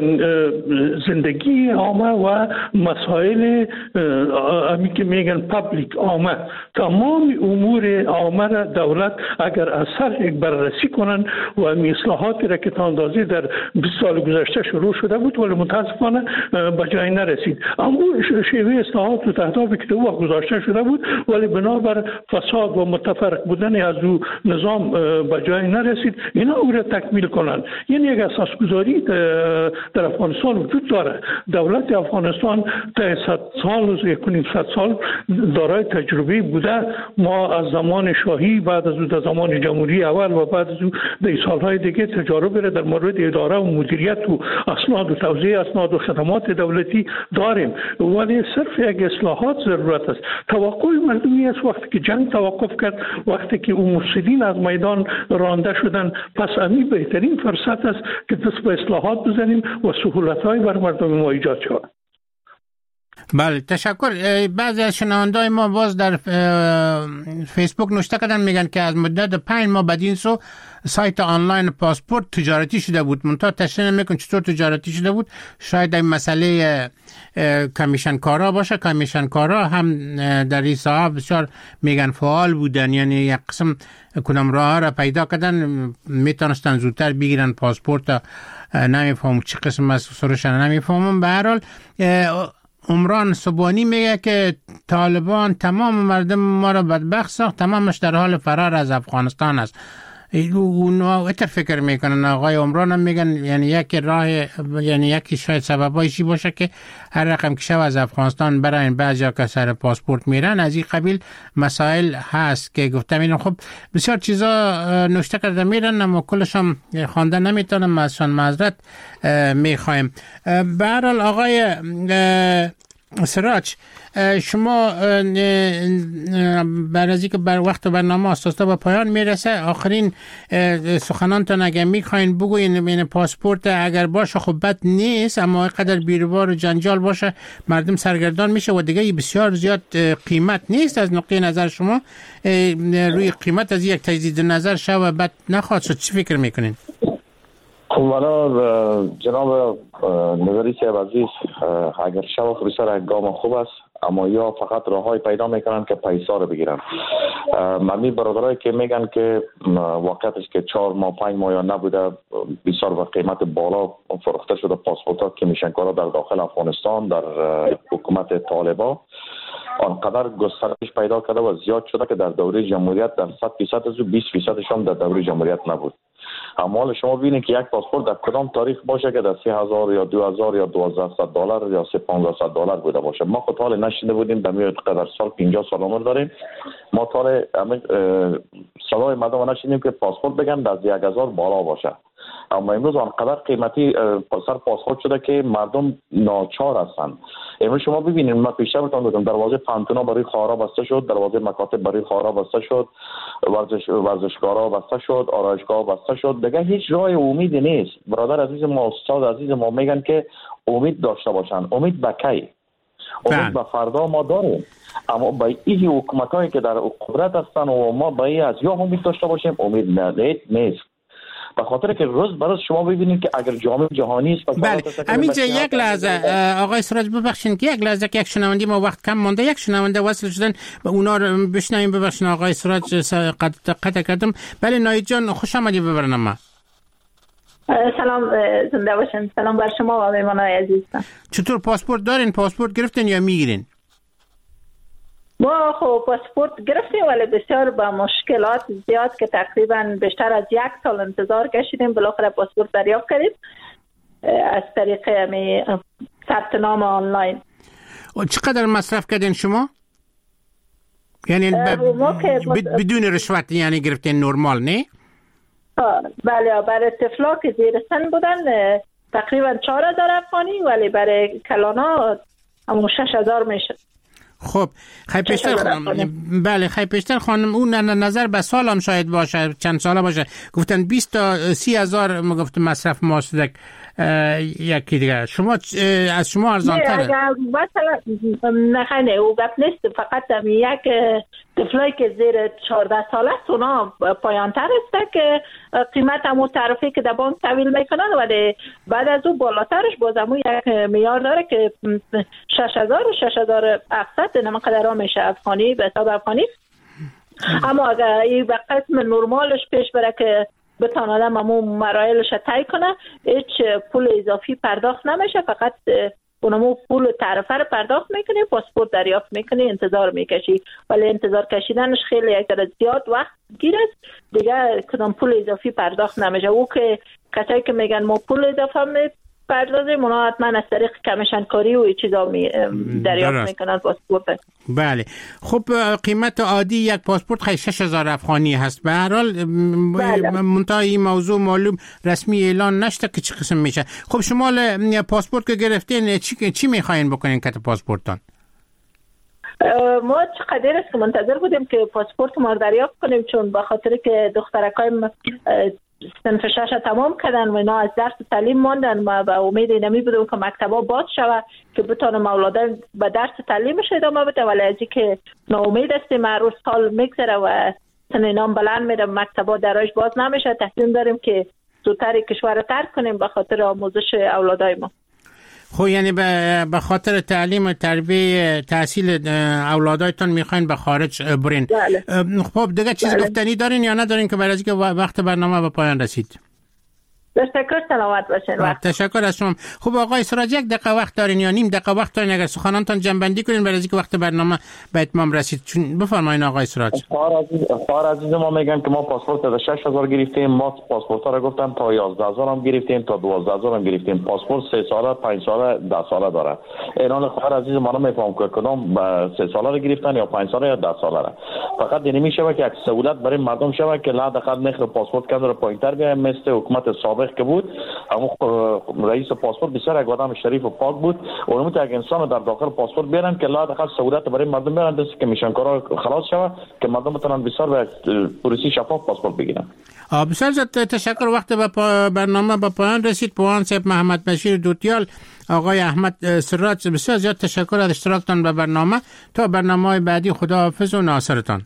زندگی عامه و مسائل همی که میگن پابلیک عامه. تمام امور عامه را دولت اگر از سر یک بررسی کنن و این اصلاحاتی را که تا اندازه در 20 سال گذشته شروع شده بود ولی متاسفانه به جای نرسید، اما شیوه اصلاحات و تهدافی که او گذاشته شده بود ولی بنابر فساد و متفرق بودن از او نظام به جای نرسید، اینا او را تکمیل کنند. یعنی یک اساسگذاری در افغانستان وجود داره. دولت افغانستان تا 100 سال و 1.5 سال دارای تجربه بوده. ما از زمان شاهی، بعد از او در زمان جمهوری اول و بعد از او در سالهای دیگه تجارب را در مورد اداره و مدیریت و اسناد و توزیع اسناد و خدمات دولتی داریم، ولی صرف یک اصلاحات ضرورت است. توقع مردمی است وقتی که جنگ توقف کرد، وقتی که اون مفسدین از میدان رانده شدن، پس همین بهترین فرصت است که دست به اصلاحات بزنیم و سهولت‌های بر مردم ما ایجاد شود. بله، تشکر. بعضی از شنونده‌های ما باز در فیسبوک نوشته کردن، میگن که از مدت 5 ماه بعد این سایت آنلاین پاسپورت تجارتی شده بود. منتها تشریح نمیکن چطور تجارتی شده بود. شاید این مسئله کمیشن کارا باشه. کمیشن کارا هم در این ساحه بسیار میگن فعال بودن، یعنی یک قسم کدام راه را پیدا کردن میتونستن زودتر بگیرن پاسپورت. نمیفهمم چه قسم از سرشن نمیفهمم. به هر حال عمران صبحانی میگه که طالبان تمام مردم ما را بدبخت ساخت، تمامش در حال فرار از افغانستان است. اونا فکر میکنن. آقای عمران هم میگن یعنی یک راه، یعنی یکی شاید سببایشی باشه که هر رقم که شو از افغانستان برای بعضیا که سر پاسپورت میرن، از این قبیل مسائل هست که گفتم. این خب بسیار چیزا نوشته کرده میرن اما کلش هم خوانده نمیتونم، ازشان معذرت میخوایم. به هر حال آقای سراج، شما بعد از اینکه بر وقت برنامه اساسا به پایان میرسه، آخرین سخنانتان اگر میخواین بگوین این پاسپورت اگر باشه خب بد نیست، اما قدر بیروبار و جنجال باشه مردم سرگردان میشه و دیگه بسیار زیاد قیمت نیست. از نقطه نظر شما روی قیمت از یک تجدید نظر شو بد نخواهد شد، چی فکر میکنین؟ والا جناب نظری صاحب عزیز، اگر شب فروشر گام خوب است، اما یا فقط راههای پیدا میکنن که پیسا رو بگیرن. ممی برادرایی که میگن که واقعیت است که 4 ماه 5 ماه یا نبوده بسیار با قیمت بالا فروخته شده پاسپورت ها که میشنکارا در داخل افغانستان در حکومت طالبا آنقدر گسترش پیدا کرده و زیاد شده که در دوره جمهوریت در 100% از 20% هم در دوره جمهوریت نبود. اما شما ببینید که یک پاسپورت در کدام تاریخ باشه که در 3000 یا 2000 یا 1200 دلار یا 3500 دلار بوده باشه. ما خود حال نشینده بودیم در میاد قدر سال 50 سال عمر داریم، ما تا صدای مردم نشینیم که پاسپورت بگن در 1000 بالا باشه. اما امروز آنقدر قیمتی سر پاسپورت شده که مردم ناچار هستند. امروز شما ببینید، من پیشتر بهتون گفتم دروازه پانتونا برای خارا بسته شد، دروازه مکاتب برای خارا بسته شد، ورزشکارا بسته شد، آرایشگاه بسته شد. دیگه هیچ راه امیدی نیست. برادر عزیز ما، استاد عزیز ما میگن که امید داشته باشن. امید به کی؟ امید به فردا ما داریم، اما با این حکومتایی که در قدرت هستن و ما با این از یا امید داشته باشیم، امید نیست. به خاطر که روز به روز شما ببینید که اگر جامعه جهانی است. بله همینجا یک لحظه آقای سراج ببخشید که یک لحظه که یک شنونده ما وقت کم مونده، یک شنونده وصل شدن و اونا رو بشنویم. ببخشید آقای سراج قطع کردم. بله نایید جان خوش آمدید به برنامه. سلام، زنده باشین. سلام بر شما و مهمانای عزیزم. چطور پاسپورت دارین؟ پاسپورت گرفتین یا میگیرین؟ ما خب پاسپورت گرفتیم ولی بسیار با مشکلات زیاد که تقریبا بیشتر از 1 سال انتظار کشیدیم. بالاخره پاسپورت دریافت کردیم از طریق ثبت نام آنلاین. چقدر مصرف کردین شما؟ یعنی بدون رشوت یعنی گرفتین نرمال نه؟ بله، برای طفلا که زیر سن بودن تقریبا 4000 افغانی، ولی برای کلانا همون 6000 میشه. خب خیلی پیشتر خانم، بله خیلی پیشتر خانم اون نظر به سال هم شاید باشه، چند ساله باشه، گفتن 20 تا 30,000 ما گفتم مصرف ما شده یکی دیگه. شما از شما ارزان تره؟ مثلا نه او گپ نیست، فقط یک طفلایی که زیر 14 ساله است اونا پایان تر است که قیمت همون تعرفی که در بانک تحویل میکنن، ولی بعد از اون بالاترش بازم یک معیار داره که 6000 و 6700 نمقدر میشه افغانی به حساب افغانی. اما اگر این به قسم نرمالش پیش بره که بتونه آدم همون مراحلش طی کنه، هیچ پول اضافی پرداخت نمیشه، فقط اونمو پول تعرفه رو پرداخت میکنی، پاسپورت دریافت میکنی، انتظار میکشی. ولی انتظار کشیدنش خیلی یک ذره زیاد وقت گیره، دیگه کدام پول اضافی پرداخت نمیشه. او که کسایی که میگن ما پول اضافه پردازیم، اونا حتما از طریق کمیشن کاری و چیزا دریافت میکنن پاسپورت. بله خب قیمت عادی یک پاسپورت خیلی 6000 افغانی هست. به هر حال منتها این موضوع معلوم رسمی اعلان نشده که چه قسم میشه. خب شما پاسپورت که گرفتین چی میخواین بکنین که پاسپورتتون؟ ما چقدر است که منتظر بودیم که پاسپورت ما دریافت کنیم، چون به خاطر که دخترکایم صنف 6 تمام کردن و اینا از درس تعلیم ماندن. ما به امید نمی بودیم که مکتبا باز شود که بتونم اولادم به درس تعلیمش ادامه بده، ولی از اینکه ناامید هستیم، هر روز سال میگذره و سن اینام بلند میره، مکتبا درایش باز نمیشه. تصمیم داریم که زودتر کشور رو ترک کنیم به خاطر آموزش اولادای ما. خب یعنی به خاطر تعلیم و تربیه تحصیل اولادایتون میخواین به خارج برین. بله. خب دیگه چیز گفتنی دارین یا ندارین که برای اینکه وقت برنامه به پایان رسید؟ تشکر، سلامت باشین. تشکر از شما. خب آقای سراج یک دقیقه وقت دارین یا نیم دقیقه وقت دارین اگر سخنانتون جنبندی کنین برای اینکه وقت برنامه به اتمام رسید؟ چون بفرمایید آقای سراج. خواهر عزیز ما میگن که ما پاسپورت از 6000 گرفتیم، ما پاسپورت‌ها رو گفتن تا 11000 هم گرفتیم، تا 12000 هم گرفتیم. پاسپورت 3 ساله، 5 ساله، 10 ساله داره. اینا خواهر عزیز ما نمیفهم که کدام 3 ساله رو گرفتن یا 5 ساله یا 10 ساله را. فقط نمیشه که یک سهولت برای مردم شوه که لا دقیق نخ پاسپورت کندر پایینتر بیایم مثل حکومت سابق که بود. اما رئیس پاسپورت بسیار یک آدم شریف و پاک بود. اونم تا یک انسان در داخل پاسپورت بیارن که لا دقیق سهولت برای مردم بیارن دست که میشنکارا خلاص شوه که مردم بتونن بسیار به پروسی شفاف پاسپورت بگیرن. بسیار زیاد تشکر. وقت برنامه به پایان رسید. پوان صاحب محمد بشیر دوتیال، آقای احمد سراج، بسیار زیاد تشکر از اشتراکتان به برنامه. تا برنامه بعدی خداحافظ و ناصرتان.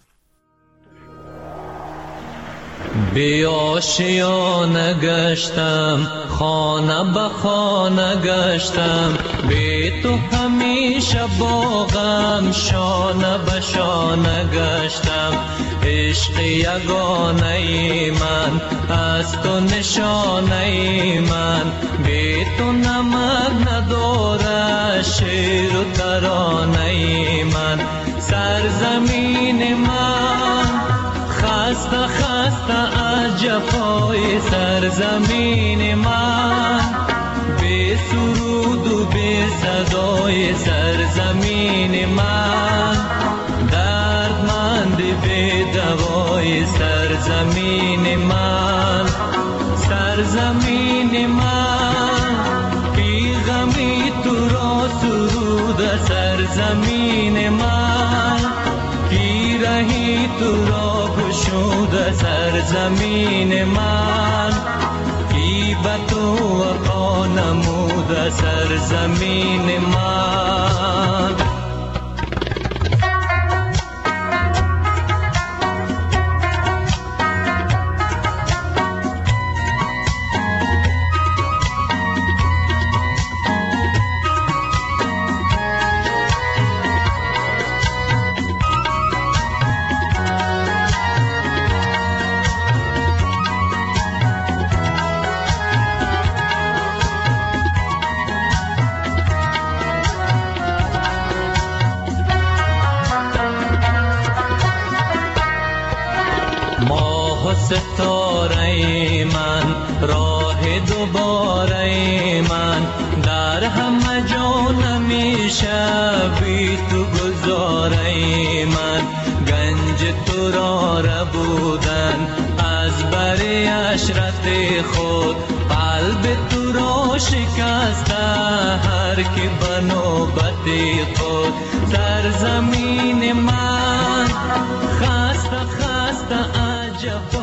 بی آشیانه گشتم، خانه به خانه گشتم، بی تو همیشه با غم شانه به شانه گشتم. عشق یگانه من از تو نشانه من، بی تو نمک نداره شعر و ترانه من. سرزمین من خسته خسته از جفای سرزمین من، بی سرود و بی صدای سرزمین من، دردمند بی دوای سرزمین من. سرزمین من، بی غمی تو را سرود سرزمین من، پیرهی تو را گشود سرزمین من، غیبت و وفا نمود سرزمین من. ستاره من، راه دوباره من، در همه جا نمیشه بی تو گذاره من. گنج تو را ربودن از بر عشرت خود، قلب تو را شکسته هر که به نوبت خود. سرزمین من خسته خسته عجب